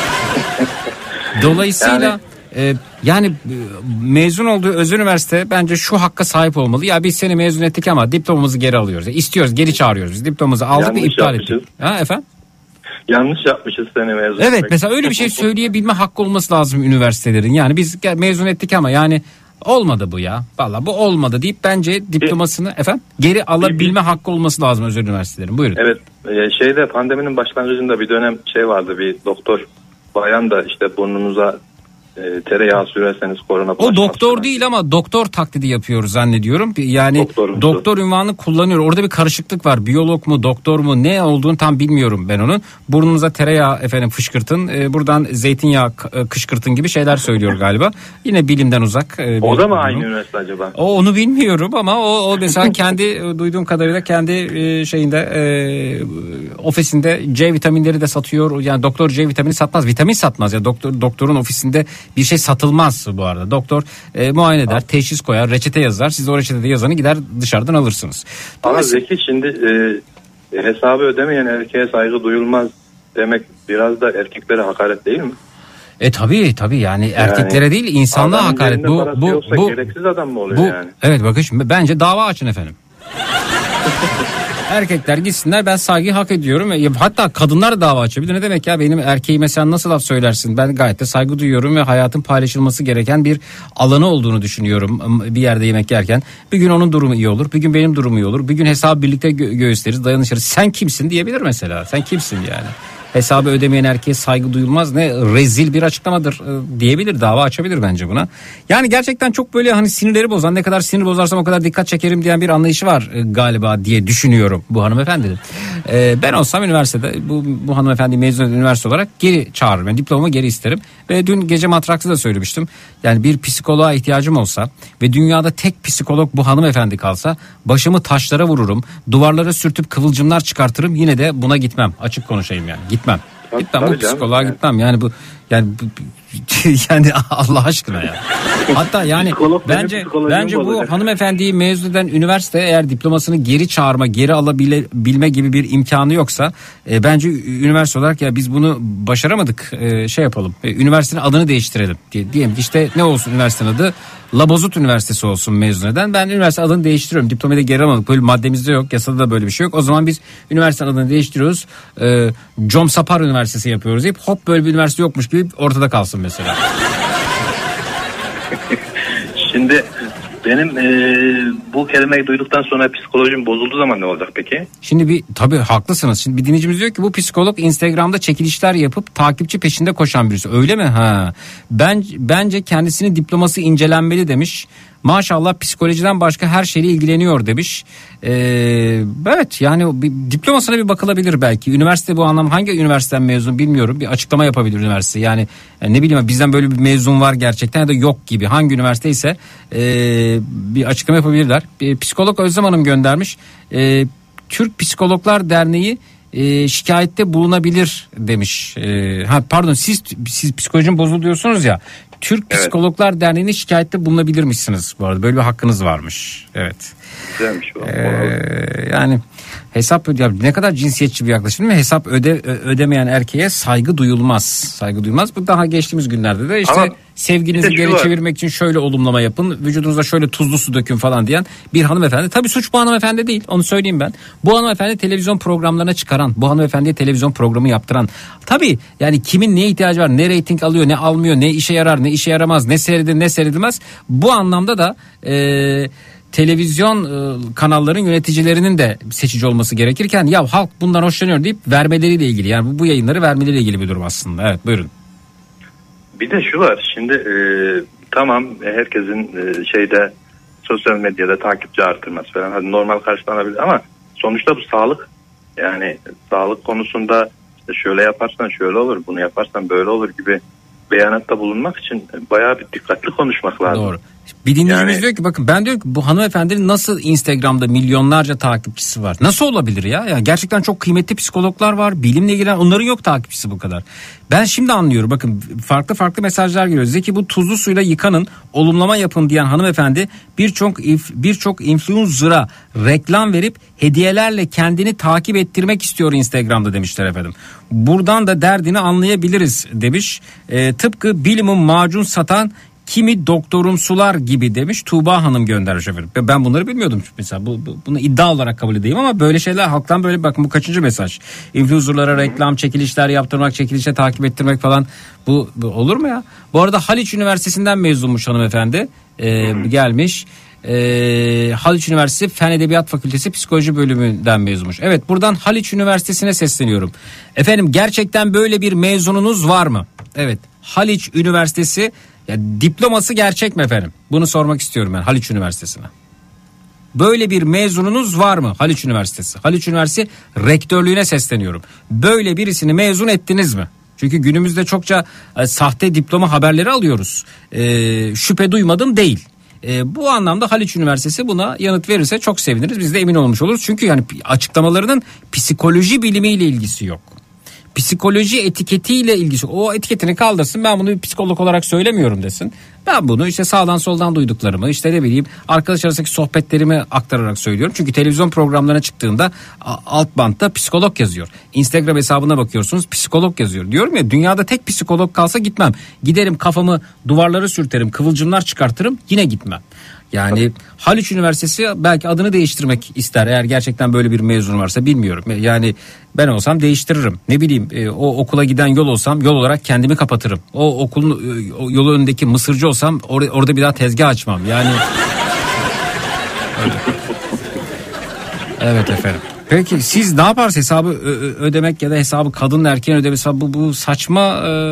dolayısıyla yani... Ee, yani mezun olduğu özel üniversite bence şu hakka sahip olmalı. Ya biz seni mezun ettik ama diplomamızı geri alıyoruz. İstiyoruz, geri çağırıyoruz. Biz diplomamızı aldık ve iptal yapmışız. ettik. Ha efendim? Yanlış yapmışız seni mezun Evet etmek. mesela öyle bir şey söyleyebilme hakkı olması lazım üniversitelerin. Yani biz mezun ettik ama yani olmadı bu ya. Vallahi bu olmadı deyip bence diplomasını bir, efendim geri alabilme bir, hakkı olması lazım özel üniversitelerin. Buyurun. Evet. Şeyde pandeminin başlangıcında bir dönem şey vardı, bir doktor bayan da işte burnunuza E, tereyağı sürerseniz korona o doktor değil ama doktor taklidi yapıyor zannediyorum. Yani Doktorumsu. Doktor unvanını kullanıyor. Orada bir karışıklık var. Biyolog mu, doktor mu, ne olduğunu tam bilmiyorum ben onun. Burnunuza tereyağı efendim fışkırtın. E, buradan zeytinyağı kışkırtın gibi şeyler söylüyor galiba. Yine bilimden uzak. E, o da mı aynı üniversite acaba? O onu bilmiyorum ama o, o mesela kendi duyduğum kadarıyla kendi e, şeyinde e, ofisinde C vitaminleri de satıyor. Yani doktor C vitamini satmaz. Vitamin satmaz ya. Doktor doktorun ofisinde bir şey satılmaz bu arada. Doktor e, muayene eder, teşhis koyar, reçete yazar. Siz o reçetede yazanı gider dışarıdan alırsınız. Ama Zeki şimdi e, hesabı ödemeyen erkeğe saygı duyulmaz demek biraz da erkeklere hakaret değil mi? E tabii tabii yani, yani erkeklere değil insanlığa hakaret. Bu bu bu gereksiz adam mı oluyor bu, yani? Evet bakın şimdi bence dava açın efendim. Erkekler gitsinler, ben saygıyı hak ediyorum. Hatta kadınlar da dava açabilir. Ne demek ya, benim erkeğime sen nasıl laf söylersin? Ben gayet de saygı duyuyorum ve hayatın paylaşılması gereken bir alanı olduğunu düşünüyorum bir yerde yemek yerken. Bir gün onun durumu iyi olur, bir gün benim durumum iyi olur. Bir gün hesabı birlikte gö- göğüsleriz, dayanışırız. Sen kimsin diyebilir mesela. Sen kimsin yani? Hesabı ödemeyen erkeğe saygı duyulmaz, ne rezil bir açıklamadır diyebilir, dava açabilir bence buna. Yani gerçekten çok böyle hani sinirleri bozan, ne kadar sinir bozarsam o kadar dikkat çekerim diyen bir anlayışı var galiba diye düşünüyorum bu hanımefendinin. Ee, ben olsam üniversitede bu, bu hanımefendi mezun üniversite olarak geri çağırırım. Yani diplomamı geri isterim. Ve dün gece Matrak'ta da söylemiştim. Yani bir psikoloğa ihtiyacım olsa ve dünyada tek psikolog bu hanımefendi kalsa başımı taşlara vururum, duvarlara sürtüp kıvılcımlar çıkartırım, yine de buna gitmem. Açık konuşayım yani. Gitmem. Tabii, gitmem bu psikoloğa yani. gitmem. Yani bu yani bu, yani Allah aşkına ya. Hatta yani Psikolog bence bence bu olacak. Hanımefendiyi mezun eden üniversite eğer diplomasını geri çağırma, geri alabilme gibi bir imkanı yoksa e, bence üniversite olarak ya biz bunu başaramadık, e, şey yapalım. E, üniversitenin adını değiştirelim diye diyelim. İşte ne olsun üniversitenin adı? Labozut Üniversitesi olsun mezun eden. Ben üniversite adını değiştiriyorum. Diplomayı da geri almadık. Böyle maddemizde yok. Yasada da böyle bir şey yok. O zaman biz üniversite adını değiştiriyoruz. Ee, Com Sapar Üniversitesi yapıyoruz deyip hop böyle bir üniversite yokmuş gibi ortada kalsın mesela. Şimdi benim e, bu kelimeyi duyduktan sonra psikolojim bozulduğu zaman ne olacak peki? Şimdi bir tabii haklısınız. Şimdi bir dinleyicimiz diyor ki bu psikolog Instagram'da çekilişler yapıp takipçi peşinde koşan birisi. Öyle mi? Ha. Ben bence kendisinin diploması incelenmeli demiş. Maşallah psikolojiden başka her şeyle ilgileniyor demiş. Ee, evet yani bir, diplomasına bir bakılabilir belki. Üniversite bu anlam hangi üniversiteden mezun bilmiyorum. Bir açıklama yapabilir üniversite. Yani, yani ne bileyim bizden böyle bir mezun var gerçekten ya da yok gibi. Hangi üniversite ise e, bir açıklama yapabilirler. Bir, psikolog Özlem Hanım göndermiş. E, Türk Psikologlar Derneği E, şikayette bulunabilir demiş. E, ha pardon siz siz psikolojim bozuldu diyorsunuz ya. Türk Evet. Psikologlar Derneği'ne şikayette bulunabilirmişsiniz bu arada. Böyle bir hakkınız varmış. Evet. Güzelmiş bu. Ee, yani hesap öde, ne kadar cinsiyetçi bir yaklaşım değil mi? Hesap öde, ödemeyen erkeğe saygı duyulmaz. Saygı duyulmaz. Bu daha geçtiğimiz günlerde de işte Ama sevginizi bir de şu geri var. çevirmek için şöyle olumlama yapın. Vücudunuza şöyle tuzlu su dökün falan diyen bir hanımefendi. Tabii suç bu hanımefendi değil. Onu söyleyeyim ben. Bu hanımefendi televizyon programlarına çıkaran, bu hanımefendiye televizyon programı yaptıran. Tabii yani kimin neye ihtiyacı var, ne reyting alıyor, ne almıyor, ne işe yarar, ne işe yaramaz, ne seyredilir, ne seyredilmez. Bu anlamda da eee televizyon e, kanalların yöneticilerinin de seçici olması gerekirken ya halk bundan hoşlanıyor deyip vermeleriyle ilgili, yani bu, bu yayınları vermeleriyle ilgili bir durum aslında. Evet, buyurun. Bir de şu var şimdi e, tamam herkesin e, şeyde sosyal medyada takipçi artırması falan hadi normal karşılanabilir ama sonuçta bu sağlık, yani sağlık konusunda işte şöyle yaparsan şöyle olur, bunu yaparsan böyle olur gibi beyanatta bulunmak için bayağı bir dikkatli konuşmak lazım. Doğru. Bir dinleyicimiz Yani- diyor ki bakın ben diyor ki bu hanımefendinin nasıl Instagram'da milyonlarca takipçisi var? Nasıl olabilir ya? Yani gerçekten çok kıymetli psikologlar var. Bilimle ilgilenen, onların yok takipçisi bu kadar. Ben şimdi anlıyorum, bakın farklı farklı mesajlar geliyor. Zeki bu tuzlu suyla yıkanın, olumlama yapın diyen hanımefendi birçok birçok influencer'a reklam verip hediyelerle kendini takip ettirmek istiyor Instagram'da demişler efendim. Buradan da derdini anlayabiliriz demiş. E, tıpkı bilimum macun satan kimi doktorumsular gibi demiş Tuğba Hanım göndermiş efendim. Ben bunları bilmiyordum mesela. Bu, bu, bunu iddia olarak kabul edeyim ama böyle şeyler halktan böyle, bakın bu kaçıncı mesaj? Influencer'lara reklam, çekilişler yaptırmak, çekilişe takip ettirmek falan, bu, bu olur mu ya? Bu arada Haliç Üniversitesi'nden mezunmuş hanımefendi. Ee, gelmiş. Ee, Haliç Üniversitesi Fen Edebiyat Fakültesi Psikoloji Bölümünden mezunmuş. Evet, buradan Haliç Üniversitesi'ne sesleniyorum. Efendim gerçekten böyle bir mezununuz var mı? Evet, Haliç Üniversitesi. Ya diploması gerçek mi efendim? Bunu sormak istiyorum ben Haliç Üniversitesi'ne. Böyle bir mezununuz var mı Haliç Üniversitesi? Haliç Üniversitesi rektörlüğüne sesleniyorum. Böyle birisini mezun ettiniz mi? Çünkü günümüzde çokça e, sahte diploma haberleri alıyoruz. E, şüphe duymadım değil. E, bu anlamda Haliç Üniversitesi buna yanıt verirse çok seviniriz. Biz de emin olmuş oluruz. Çünkü yani açıklamalarının psikoloji bilimiyle ilgisi yok. Psikoloji etiketiyle ilgisi, o etiketini kaldırsın, ben bunu bir psikolog olarak söylemiyorum desin. Ben bunu işte sağdan soldan duyduklarımı, işte ne bileyim arkadaş arasındaki sohbetlerimi aktararak söylüyorum. Çünkü televizyon programlarına çıktığında alt bantta psikolog yazıyor. Instagram hesabına bakıyorsunuz, psikolog yazıyor. Diyorum ya, dünyada tek psikolog kalsa gitmem. Giderim kafamı duvarlara sürterim, kıvılcımlar çıkartırım, yine gitmem. Yani Haliç Üniversitesi belki adını değiştirmek ister eğer gerçekten böyle bir mezun varsa, bilmiyorum. Yani ben olsam değiştiririm. Ne bileyim o okula giden yol olsam yol olarak kendimi kapatırım. O okulun o yolu önündeki mısırcı olsam or- orada bir daha tezgah açmam. Yani evet efendim. Peki siz ne yaparsınız hesabı ö- ödemek ya da hesabı kadın erkeğin ödemesi, bu, bu saçma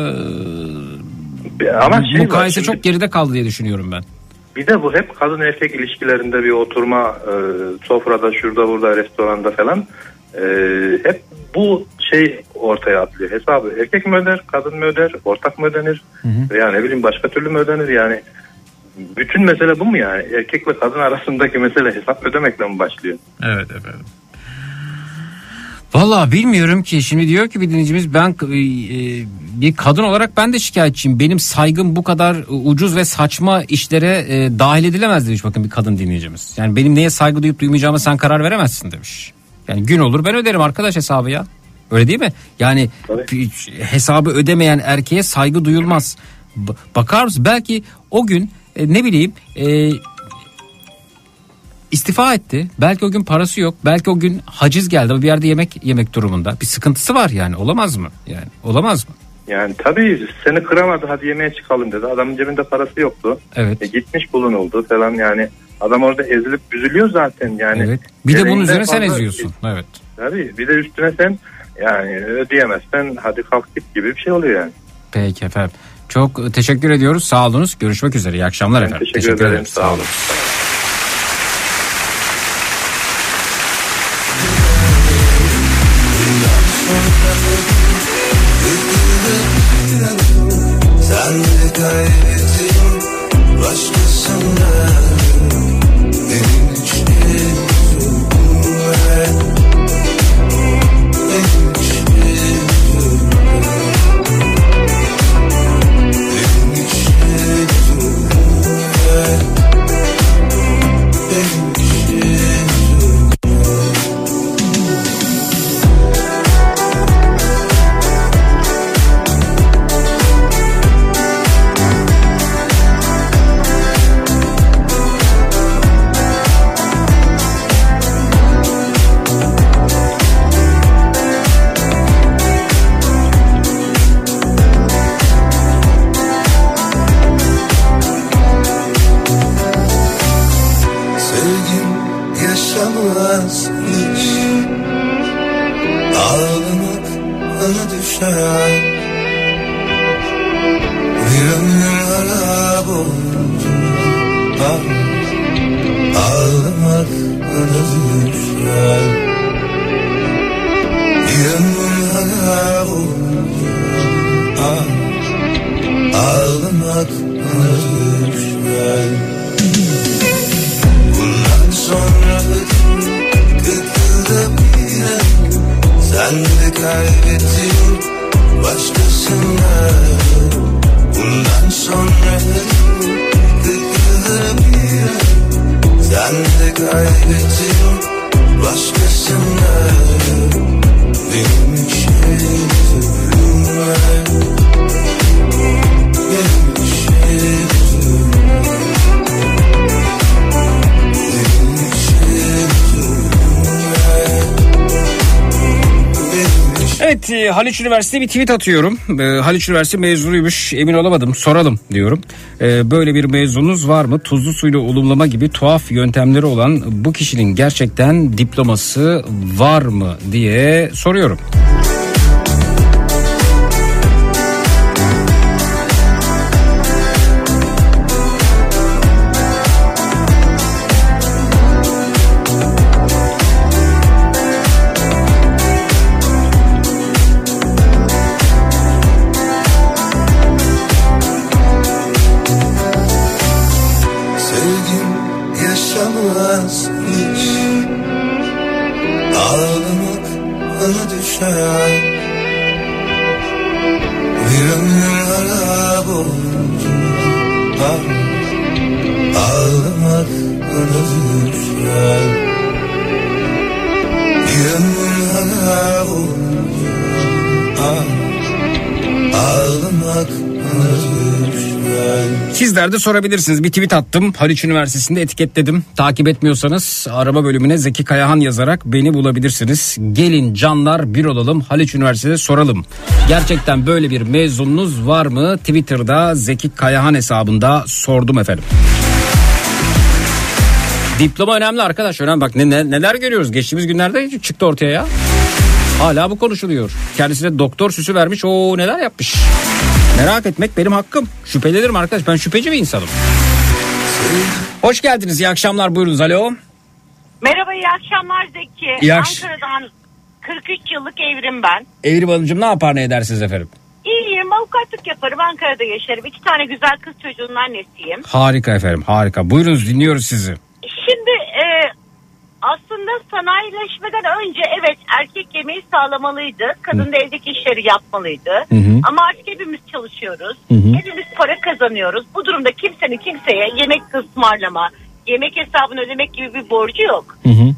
e, Ama şey mukayese var, şimdi- çok geride kaldı diye düşünüyorum ben. Bir de bu hep kadın erkek ilişkilerinde bir oturma e, sofrada şurada burada restoranda falan e, hep bu şey ortaya atılıyor. Hesabı erkek mi öder, kadın mı öder, ortak mı ödenir Hı hı. veya ne bileyim başka türlü mü ödenir, yani bütün mesele bu mu yani? Erkek ve kadın arasındaki mesele hesap ödemekle mi başlıyor? Evet efendim. Vallahi bilmiyorum ki, şimdi diyor ki bir dinleyicimiz, ben e, bir kadın olarak ben de şikayetçiyim. Benim saygım bu kadar ucuz ve saçma işlere e, dahil edilemez demiş, bakın bir kadın dinleyicimiz. Yani benim neye saygı duyup duymayacağıma sen karar veremezsin demiş. Yani gün olur ben öderim arkadaş hesabı ya. Öyle değil mi? Yani Tabii. hesabı ödemeyen erkeğe saygı duyulmaz. B- bakar mısın? Belki o gün e, ne bileyim e, istifa etti. Belki o gün parası yok. Belki o gün haciz geldi. Bir yerde yemek yemek durumunda. Bir sıkıntısı var yani. Olamaz mı? Yani olamaz mı? Yani tabii seni kıramadı, hadi yemeğe çıkalım dedi. Adamın cebinde parası yoktu. Evet. E, gitmiş bulunuldu falan, yani adam orada ezilip büzülüyor zaten yani. Evet. Bir de bunun Gereğinden üzerine sen fazla- eziyorsun. Evet. Tabii bir de üstüne sen yani ödeyemezsen hadi kalk git gibi bir şey oluyor yani. Peki efendim. Çok teşekkür ediyoruz. Sağ olunuz. Görüşmek üzere. İyi akşamlar Ben efendim. teşekkür ederim. Sağ olun. Sen kaybettin başkasında, benim için üzülme, benim için üzülme, benim için düşer. Bir ömür harap oldu. Ağlamak bana düşer. Bir ömür harap oldu. Ağlamak bana düşer. Bundan sonra kırk yılda bile sen de kaybettin başkasına. Bundan sonra kırk yılda bile sen de kaybettin başkasına. Benim için üzülme, benim için üzülme, benim için üzülme, benim için. Evet, e, Haliç Üniversitesi'ne bir tweet atıyorum. E, Haliç Üniversitesi mezunuymuş, emin olamadım, soralım diyorum. E, böyle bir mezununuz var mı? Tuzlu suyla olumlama gibi tuhaf yöntemleri olan bu kişinin gerçekten diploması var mı diye soruyorum. Yaşamaz hiç. Ağlamak bana düşer. Bir ömür harap oldu. Ağlamak bana düşer. Bir ömür harap oldu. Ağlamak bana düşer. Sizler de sorabilirsiniz. Bir tweet attım. Haliç Üniversitesi'nde etiketledim. Takip etmiyorsanız arama bölümüne Zeki Kayahan yazarak beni bulabilirsiniz. Gelin canlar bir olalım. Haliç Üniversitesi'de soralım. Gerçekten böyle bir mezununuz var mı? Twitter'da Zeki Kayahan hesabında sordum efendim. Diploma önemli arkadaş. Önemli. Bak ne, ne, neler görüyoruz. Geçtiğimiz günlerde çıktı ortaya ya. Hala bu konuşuluyor. Kendisine doktor süsü vermiş. O neler yapmış. Merak etmek benim hakkım. Şüphelenirim arkadaş. Ben şüpheci bir insanım. Hoş geldiniz. İyi akşamlar. Buyurunuz. Alo. Merhaba, iyi akşamlar Zeki. İyi akş- Ankara'dan kırk üç yıllık Evrim ben. Evrim Hanımcığım, ne yapar ne edersiniz efendim? İyiyim, avukatlık yaparım, Ankara'da yaşarım. İki tane güzel kız çocuğunun annesiyim. Harika efendim, harika. Buyurunuz, dinliyoruz sizi. Şimdi e, aslında sanayileşmeden önce evet erkek yemeği sağlamalıydı. Kadın da evdeki işleri yapmalıydı. Hı hı. Ama artık hepimiz çalışıyoruz. Hı hı. Hepimiz para kazanıyoruz. Bu durumda kimsenin kimseye yemek ısmarlama, yemek hesabını ödemek gibi bir borcu yok. Hı hı.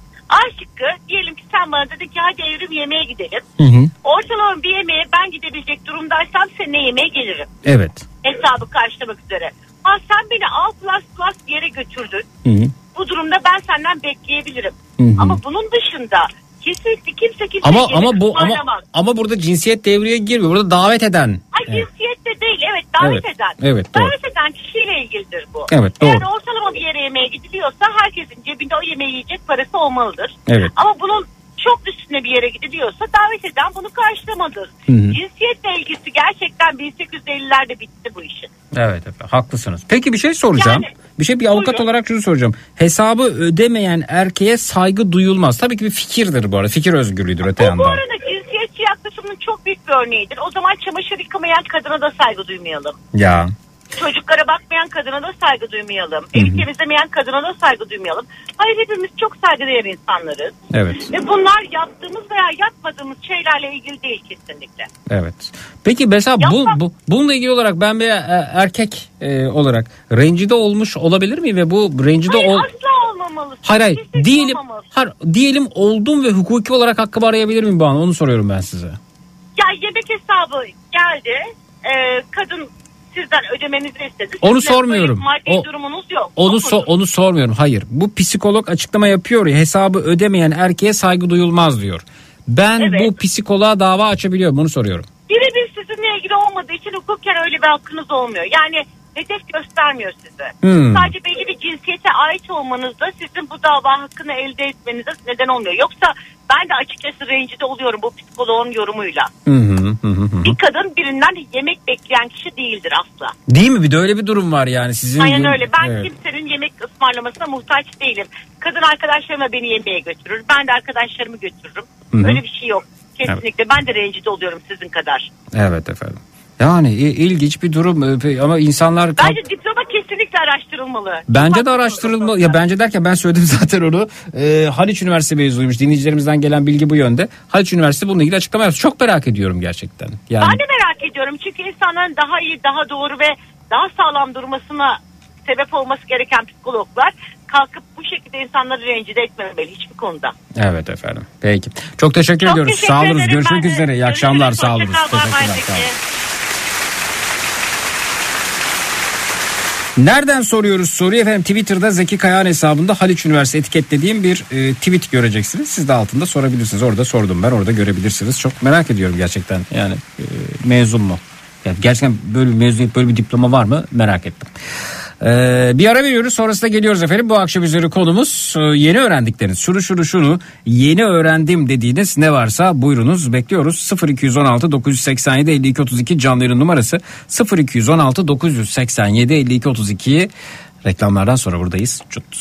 A şıkkı, diyelim ki sen bana dedin ki hadi Evrim yemeğe gidelim. Hı hı. Ortalama bir yemeğe ben gidebilecek durumdaysam seninle yemeğe gelirim. Evet. Hesabı karşılamak üzere. Ha sen beni A plus plus bir yere götürdün. Hı hı. Bu durumda ben senden bekleyebilirim. Hı hı. Ama bunun dışında kesinlikle kimse kimseye Ama yemek ama bu ama ısmarlamaz. ama burada cinsiyet devreye girmiyor. Burada davet eden. Ay cinsiyet de değil, evet davet Evet, eden. evet, doğru. Davet eden kişiyle ilgilidir bu. Evet, doğru. Eğer ortalama bir yere yemeğe gidiliyorsa herkesin cebinde o yemeği yiyecek parası olmalıdır. Evet. Ama bunun çok üstüne bir yere gidiliyorsa davet eden bunu karşılamalıdır. Hı hı. Cinsiyetle ilgisi gerçekten bin sekiz yüz ellilerde bitti bu işin. Evet efendim, haklısınız. Peki bir şey soracağım. Yani, bir şey bir avukat buyurun. olarak şunu soracağım. Hesabı ödemeyen erkeğe saygı duyulmaz. Tabii ki bir fikirdir bu arada. Fikir özgürlüğüdür öte Bu, yandan. bu arada cinsiyetçi yaklaşımının çok büyük bir örneğidir. O zaman çamaşır yıkamayan kadına da saygı duymayalım. Ya. Çocuklara bakmayan kadına da saygı duymayalım. Evi temizlemeyen kadına da saygı duymayalım. Hayır, hepimiz çok saygıdeğer insanlarız. Evet. Ve bunlar yaptığımız veya yapmadığımız şeylerle ilgili değil kesinlikle. Evet. Peki mesela bu, bu bununla ilgili olarak ben bir e, erkek e, olarak rencide olmuş olabilir miyim ve bu rencide Hayır ol asla olmamalısın. Hayır hayır Kesinlikle diyelim olmamalısın. hayır, diyelim oldum ve hukuki olarak hakkımı arayabilir miyim bu an? Onu soruyorum ben size. Ya yemek hesabı geldi. Ee, kadın sizden ödemenizi istedi. Onu Sizin sormuyorum. böyle maddi O- durumunuz yok. Onu O so- mudur? onu sormuyorum. Hayır. Bu psikolog açıklama yapıyor ya, hesabı ödemeyen erkeğe saygı duyulmaz diyor. Ben Evet. bu psikoloğa dava açabiliyorum. Onu soruyorum. Birebir sizinle ilgili olmadığı için hukuken öyle bir hakkınız olmuyor. Yani hedef göstermiyor size. Hmm. Sadece belli bir cinsiyete ait olmanız da sizin bu dava hakkını elde etmenize neden olmuyor. Yoksa ben de açıkçası rencide oluyorum bu psikoloğun yorumuyla. Hı hı hı. Bir kadın birinden yemek bekleyen kişi değildir asla. Değil mi? Bir de öyle bir durum var yani sizin. Aynen öyle. Ben evet. kimsenin yemek ısmarlamasına muhtaç değilim. Kadın arkadaşlarıma beni yemeğe götürür. Ben de arkadaşlarımı götürürüm. Hı-hı. Öyle bir şey yok. Kesinlikle. Evet. Ben de rencide oluyorum sizin kadar. Evet efendim. Yani ilginç bir durum ama insanlar... Bence diploma kesinlikle araştırılmalı. Bence de araştırılmalı. Ya bence derken ben söyledim zaten onu. Ee, Haliç Üniversitesi mezunuymuş. Dinleyicilerimizden gelen bilgi bu yönde. Haliç Üniversitesi bununla ilgili açıklama yaptı. Çok merak ediyorum gerçekten. Yani... Ben de merak ediyorum. Çünkü insanların daha iyi, daha doğru ve daha sağlam durmasına sebep olması gereken psikologlar kalkıp bu şekilde insanları rencide etmemeli hiçbir konuda. Evet efendim. Peki. Çok teşekkür Çok ediyoruz. Teşekkür sağ olun. ederim. Görüşmek ben üzere. İyi akşamlar. Sağ olun. Teşekkürler. Sağ olun. Nereden soruyoruz soruyu efendim? Twitter'da Zeki Kayağan hesabında Haliç Üniversitesi etiketlediğim bir e, tweet göreceksiniz. Siz de altında sorabilirsiniz. Orada sordum ben, orada görebilirsiniz. Çok merak ediyorum gerçekten. Yani e, mezun mu? Yani gerçekten böyle bir mezuniyet, böyle bir diploma var mı? Merak ettim. Ee, bir ara veriyoruz, sonrasında geliyoruz efendim. Bu akşam üzeri konumuz e, yeni öğrendikleriniz. Şunu şunu şunu yeni öğrendim dediğiniz ne varsa buyurunuz, bekliyoruz. sıfır iki on altı dokuz yüz seksen yedi elli iki otuz iki canlı yayın numarası sıfır iki on altı dokuz yüz seksen yedi elli iki otuz iki. Reklamlardan sonra buradayız. Çut.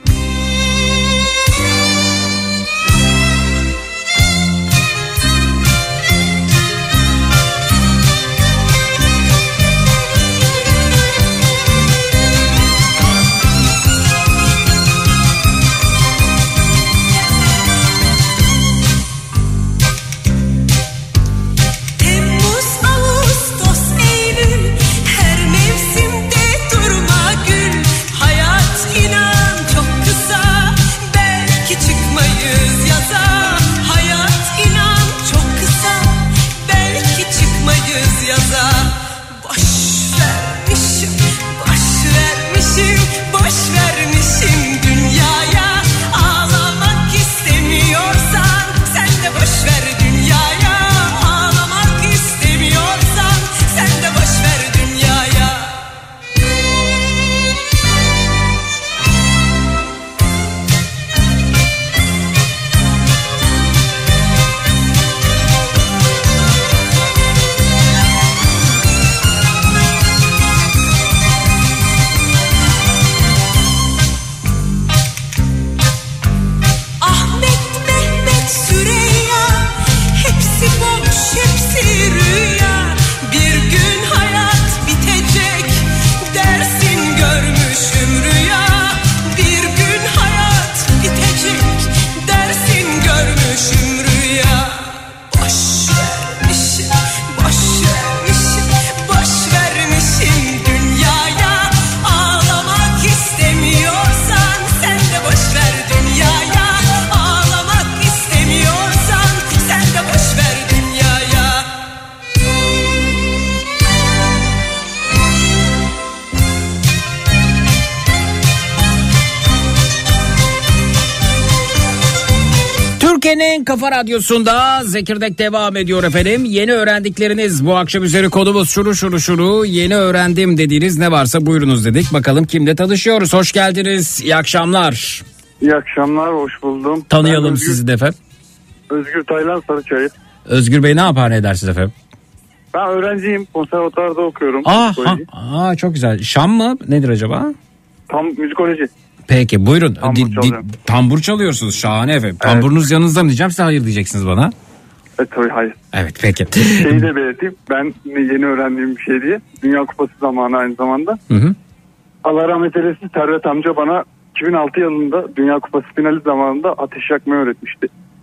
Türkiye'nin Kafa Radyosu'nda Zekirdek devam ediyor efendim. Yeni öğrendikleriniz bu akşam üzeri konumuz şunu şunu şunu yeni öğrendim dediğiniz ne varsa buyurunuz dedik. Bakalım kimle tanışıyoruz. Hoş geldiniz. İyi akşamlar. İyi akşamlar, hoş buldum. Tanıyalım Özgür, sizi de efendim. Özgür Taylan Sarıçayır. Özgür Bey ne yapar ne edersiniz efendim? Ben öğrenciyim. Konservatuvarda okuyorum. Aa, ha, aa çok güzel. Şam mı? Nedir acaba? Tam müzikoloji. Peki buyurun. Tambur, di, di, tambur çalıyorsunuz. Şahane efendim. Evet. Tamburunuz yanınızda mı diyeceğim, size hayır diyeceksiniz bana. Evet tabii hayır. Evet peki. Şeyi de belirteyim. Ben yeni öğrendiğim bir şey diye. Dünya Kupası zamanı aynı zamanda. Hı hı. Allah rahmet eylesin, Servet amca bana iki bin altı yılında Dünya Kupası finali zamanında ateş yakmayı öğretmişti.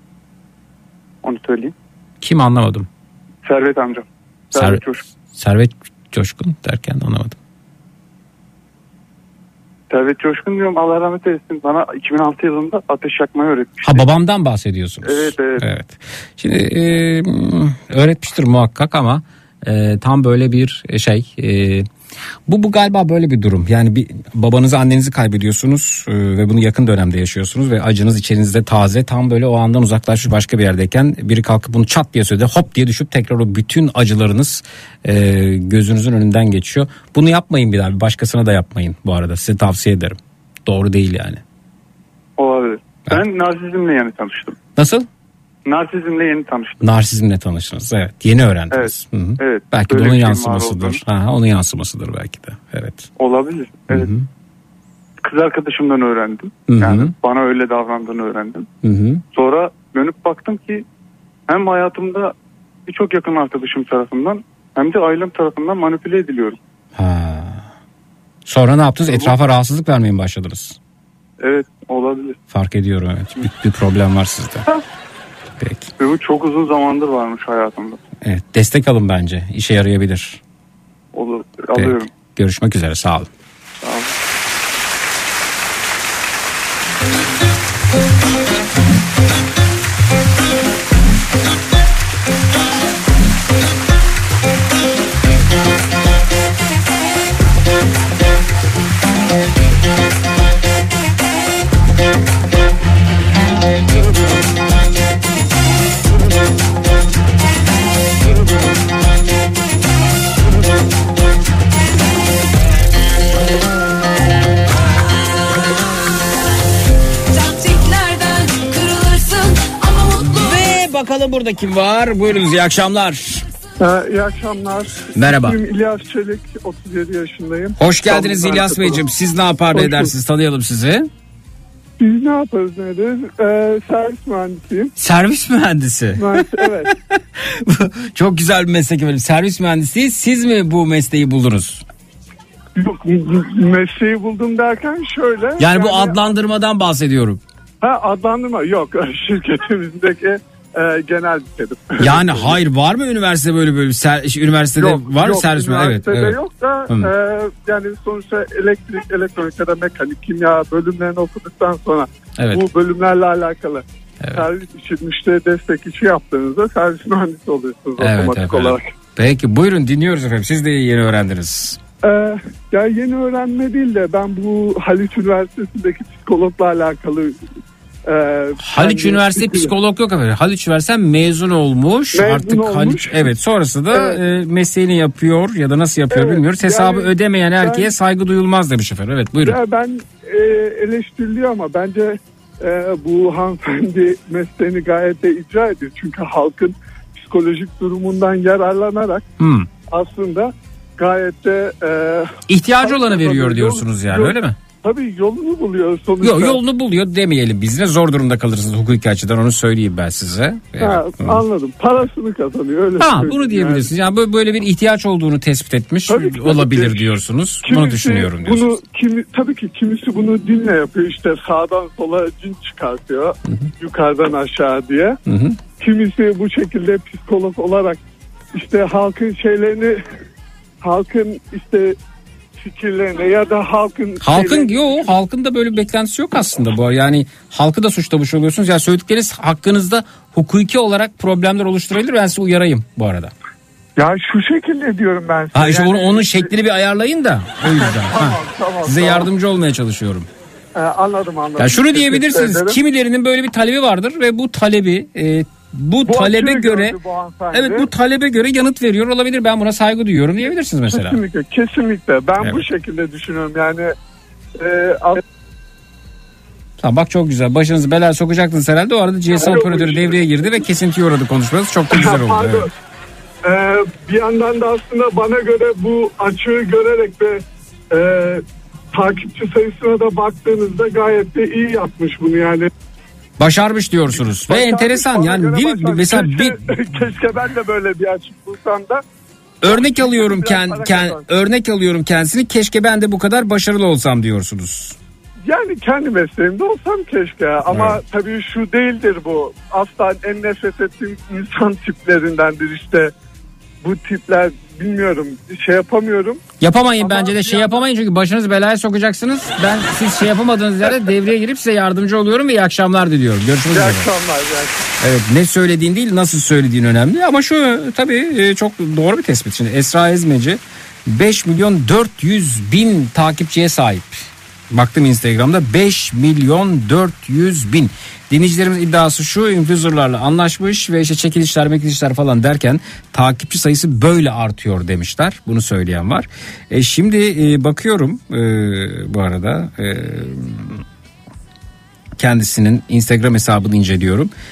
Onu söyleyeyim. Kim, anlamadım. Servet amca. Servet Servet Coşkun. Servet Coşkun derken anlamadım. Servet Coşkun diyorum, Allah rahmet eylesin, bana iki bin altı yılında ateş yakmayı öğretmişti. Ha, babamdan bahsediyorsunuz. Evet evet. Evet. Şimdi e, öğretmiştir muhakkak ama e, tam böyle bir şey e, bu bu galiba böyle bir durum. Yani bir babanızı, annenizi kaybediyorsunuz e, ve bunu yakın dönemde yaşıyorsunuz ve acınız içerinizde taze, tam böyle o andan uzaklaşmış başka bir yerdeyken biri kalkıp bunu çat diye söyledi, hop diye düşüp tekrar o bütün acılarınız e, gözünüzün önünden geçiyor. Bunu yapmayın bir daha, bir başkasına da yapmayın bu arada, size tavsiye ederim. Doğru değil yani. Olabilir. Evet. Ben narsizmle yani tanıştım. Nasıl? Narsizmle yeni tanıştım. Narsizmle tanıştınız. Evet. Yeni öğrendiniz. Evet. Hı hı. Evet. Belki de Böyle onun bir şeyin var yansımasıdır. Ha, onun yansımasıdır belki de. Evet. Olabilir. Evet. Hı hı. Kız arkadaşımdan öğrendim. Hı hı. Yani bana öyle davrandığını öğrendim. Hı hı. Sonra dönüp baktım ki hem hayatımda birçok yakın arkadaşım tarafından hem de ailem tarafından manipüle ediliyorum. Ha. Sonra ne yaptınız? Etrafa rahatsızlık vermeye mi başladınız? Evet, olabilir. Fark ediyorum, evet. Bir, bir problem var sizde. Peki. Ve bu çok uzun zamandır varmış hayatımda. Evet, destek alın bence. İşe yarayabilir. Olur, alıyorum. Peki. Görüşmek üzere, sağ olun. Sağ olun. Ve bakalım burada kim var? Buyurunuz, iyi akşamlar. Ee, iyi akşamlar. Merhaba. İsmim İlyas Çelik, otuz yedi yaşındayım. Hoş geldiniz İstanbul'dan İlyas Beyciğim. Siz ne yapar ne Hoş edersiniz? Tanıyalım sizi. Biz ne yaparız ne ederiz? Ee, servis mühendisiyim. Servis mühendisi. Mühendis, evet. Çok güzel bir meslek efendim. Servis mühendisi. Siz mi bu mesleği buldunuz? Yok, mesleği buldum derken şöyle. Yani, yani bu adlandırmadan bahsediyorum. Ha, adlandırma yok. Şirketimizdeki e, genel bir terim. Yani hayır, var mı üniversite böyle böyle ser, üniversitede yok, var mı yok, servis mühendisi? Evet, üniversitede evet. yok da e, yani sonuçta elektrik, elektronik ya da mekanik, kimya bölümlerini okuduktan sonra evet. bu bölümlerle alakalı evet. servis işi, müşteri destek işi yaptığınızda servis mühendisi oluyorsunuz evet, otomatik efendim. olarak. Peki buyurun, dinliyoruz efendim. Siz de yeni öğrendiniz. Ee, ya yeni öğrenme değil de ben bu Haliç Üniversitesi'ndeki psikologla alakalı e, Haliç Üniversitesi psikolog yok efendim. Haliç Üniversitesi mezun olmuş. Mezun Artık olmuş. Haliç, evet, sonrası da evet. e, mesleğini yapıyor ya da nasıl yapıyor evet, bilmiyoruz. Hesabı yani, ödemeyen erkeğe ben, saygı duyulmaz demiş efendim. Evet, buyurun. Ya ben e, eleştiriliyor ama bence e, bu hanımefendi mesleğini gayet de icra ediyor. Çünkü halkın psikolojik durumundan yararlanarak hmm. aslında gayet de e, ihtiyacı olanı veriyor diyorsunuz yani, yol, öyle mi? Tabii yolunu buluyor sonuçta. Yok, yolunu buluyor demeyelim, biz de zor durumda kalırsınız hukuki açıdan, onu söyleyeyim ben size. Ha, evet. Anladım, parasını kazanıyor öyle. Tamam, bunu diyebilirsiniz yani. yani böyle bir ihtiyaç olduğunu tespit etmiş, tabii ki, olabilir tabii. diyorsunuz. Kimisi bunu düşünüyorum diyorsunuz. Bunu, kimi, tabii ki kimisi bunu dinle yapıyor, işte sağdan sola cin çıkartıyor, hı hı. yukarıdan aşağı diye. Hı hı. Kimisi bu şekilde psikolog olarak işte halkın şeylerini, halkın işte fikirlerine ya da halkın halkın yok halkın da böyle bir beklentisi yok aslında bu, yani halkı da suçlamış oluyorsunuz. Yani söyledikleriniz hakkınızda hukuki olarak problemler oluşturabilir, ben size uyarayım bu arada. Ya şu şekilde diyorum ben size. Ha işte yani, onu, onun şeklini bir ayarlayın da o yüzden. tamam, ha. tamam, Size tamam. yardımcı olmaya çalışıyorum. Ee, anladım anladım. Ya şunu diyebilirsiniz, kimilerinin böyle bir talebi vardır ve bu talebi e, Bu, bu talebe göre bu evet bu talebe göre yanıt veriyor olabilir. Ben buna saygı duyuyorum diyebilirsiniz mesela. Kesinlikle, kesinlikle. Ben evet. bu şekilde düşünüyorum. Yani e, al- tamam, bak çok güzel. Başınızı belaya sokacaktınız herhalde. O arada G S M operatörü devreye girdi ve kesintiye uğradı konuşmanız. Çok da güzel oldu. Evet. Ee, bir yandan da aslında bana göre bu açığı görerek ve e, takipçi sayısına da baktığınızda gayet de iyi yapmış bunu yani. Başarmış diyorsunuz. Başarmış, ve enteresan yani değil mi? Mesela keşke, bir keşke ben de böyle bir açık bulsam da. Örnek alıyorum kend, kend, örnek alıyorum kendisini. Keşke ben de bu kadar başarılı olsam diyorsunuz. Yani kendi mesleğimde olsam keşke ama evet. tabii şu değildir bu. Asla en nefret ettiğim insan tiplerindendir işte. Bu tipler bilmiyorum, şey yapamıyorum. Yapamayın ama bence de şey yapamayın çünkü başınızı belaya sokacaksınız. Ben siz şey yapamadığınız yerde devreye girip size yardımcı oluyorum ve iyi akşamlar diliyorum. Görüşmek üzere. İyi akşamlar. Yani. Evet, ne söylediğin değil nasıl söylediğin önemli ama şu tabii çok doğru bir tespit. Şimdi Esra Ezmeci beş milyon dört yüz bin takipçiye sahip. Baktım Instagram'da beş milyon dört yüz bin. Dinleyicilerimiz iddiası şu: influencerlarla anlaşmış ve işte çekilişler mekilişler falan derken takipçi sayısı böyle artıyor demişler. Bunu söyleyen var. E şimdi e, bakıyorum e, bu arada e, kendisinin Instagram hesabını inceliyorum.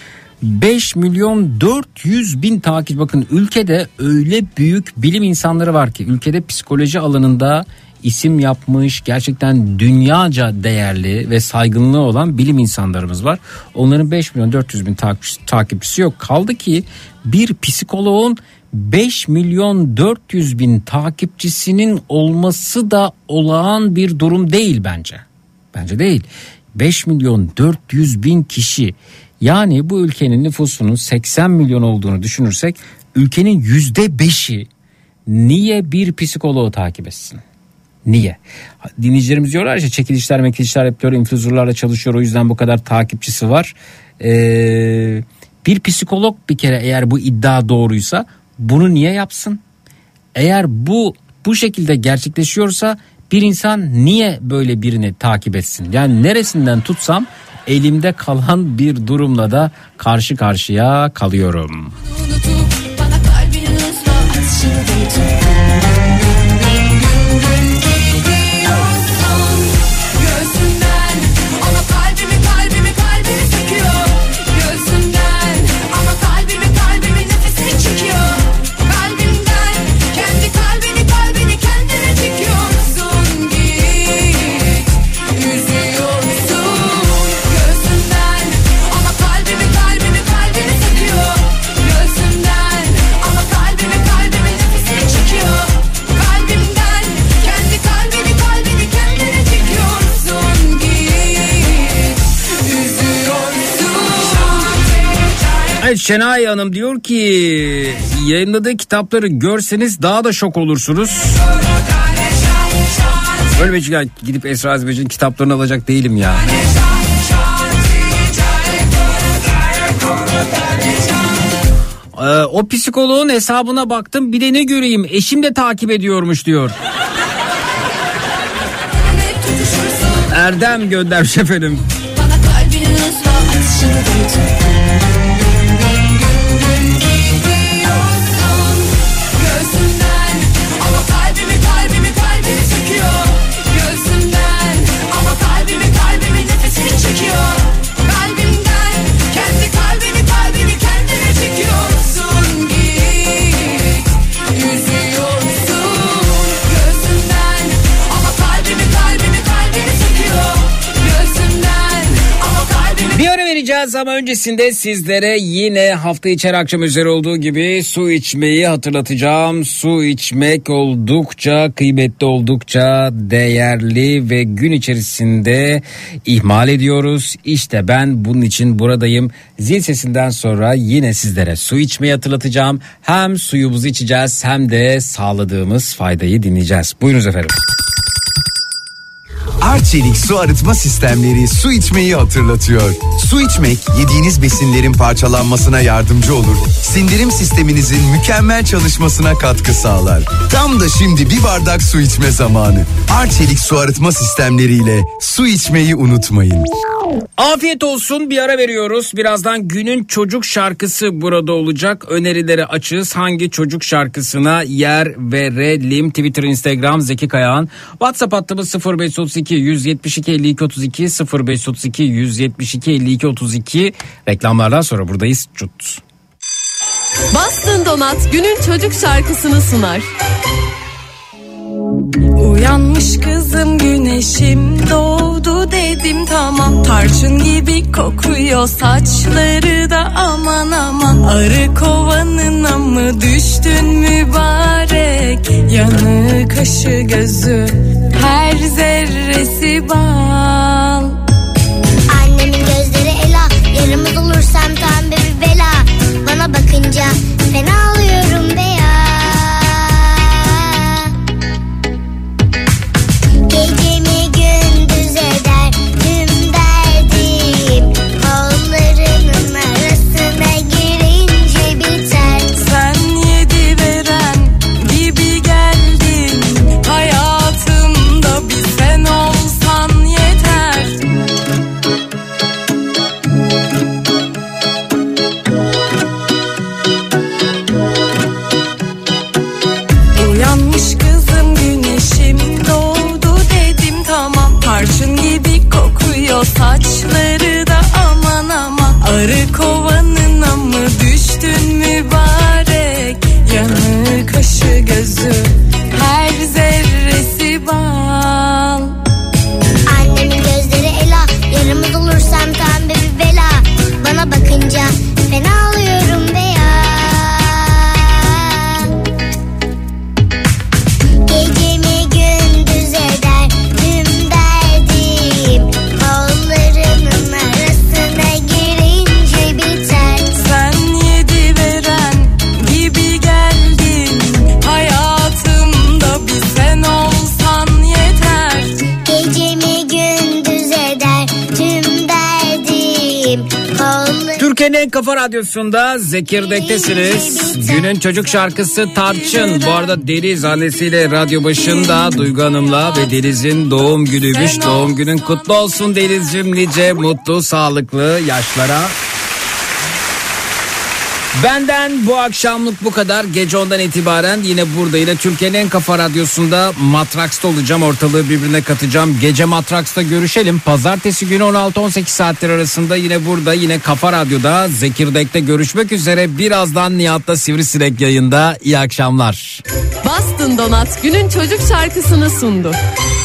beş milyon dört yüz bin takip. Bakın ülkede öyle büyük bilim insanları var ki, ülkede psikoloji alanında isim yapmış, gerçekten dünyaca değerli ve saygınlığı olan bilim insanlarımız var. Onların beş milyon dört yüz bin takipçisi yok. Kaldı ki bir psikoloğun beş milyon dört yüz bin takipçisinin olması da olağan bir durum değil bence. Bence değil. beş milyon dört yüz bin kişi, yani bu ülkenin nüfusunun seksen milyon olduğunu düşünürsek ülkenin yüzde beşi niye bir psikoloğu takip etsin? Niye? Dinleyicilerimiz diyorlar ya, çekilişler mekilişler yapıyor, influencerlarla çalışıyor, o yüzden bu kadar takipçisi var. Ee, bir psikolog bir kere, eğer bu iddia doğruysa bunu niye yapsın? Eğer bu bu şekilde gerçekleşiyorsa bir insan niye böyle birini takip etsin? Yani neresinden tutsam elimde kalan bir durumla da karşı karşıya kalıyorum. Şenay Hanım diyor ki, yayınladığı kitapları görseniz daha da şok olursunuz. Öyle bir gidip Esra Azbeci'nin kitaplarını alacak değilim ya. Ee, o psikoloğun hesabına baktım, bir de ne göreyim, eşim de takip ediyormuş diyor. Erdem göndermiş efendim. Ama öncesinde sizlere yine hafta içi her akşam üzeri olduğu gibi su içmeyi hatırlatacağım. Su içmek oldukça kıymetli, oldukça değerli ve gün içerisinde ihmal ediyoruz. İşte ben bunun için buradayım. Zil sesinden sonra yine sizlere su içmeyi hatırlatacağım. Hem suyumuzu içeceğiz hem de sağladığımız faydayı dinleyeceğiz. Buyurunuz efendim. Arçelik su arıtma sistemleri su içmeyi hatırlatıyor. Su içmek yediğiniz besinlerin parçalanmasına yardımcı olur. Sindirim sisteminizin mükemmel çalışmasına katkı sağlar. Tam da şimdi bir bardak su içme zamanı. Arçelik su arıtma sistemleriyle su içmeyi unutmayın. Afiyet olsun, bir ara veriyoruz. Birazdan günün çocuk şarkısı burada olacak. Önerileri açığız. Hangi çocuk şarkısına yer verelim? Twitter, Instagram Zeki Kayağan. WhatsApp hattımız sıfır beş otuz iki yüz yetmiş iki elli iki otuz iki sıfır beş otuz iki yüz yetmiş iki elli iki otuz iki. Reklamlardan sonra buradayız. Çut. Bastın Donat günün çocuk şarkısını sunar. Uyanmış kızım güneşim doğdu dedim tamam. Tarçın gibi kokuyor saçları da aman aman. Arı kovanına mı düştün mübarek? Yanı kaşı gözü her zerresi bal. Annemin gözleri ela, yaramaz olursam tam bir bela. Bana bakınca fena alıyorum be ya. Gecemi gündüz eder tüm derdim, kollarının arasına girince biter. Sen yedi veren gibi geldin hayatımda, bir sen olsan yeter. Uyanmış kızım güneşim doğdu dedim tamam. Tarçın gibi kokuyor saçları da aman aman. Arı kovanın Türkiye'nin en kafa radyosunda Zekirdek'tesiniz. Günün çocuk şarkısı Tarçın. Bu arada Deniz annesiyle radyo başında Duygu Hanım'la ve Deniz'in doğum günüymüş. Doğum günün kutlu olsun Deniz'cim, nice mutlu sağlıklı yaşlara. Benden bu akşamlık bu kadar. Gece ondan itibaren yine burada, yine Türkiye'nin en kafa radyosunda Matraks'ta olacağım. Ortalığı birbirine katacağım. Gece Matraks'ta görüşelim. Pazartesi günü on altı on sekiz saatler arasında yine burada, yine Kafa Radyo'da Zekirdek'te görüşmek üzere. Birazdan Nihat'ta Sivrisinek yayında. İyi akşamlar. Bastın Donat günün çocuk şarkısını sundu.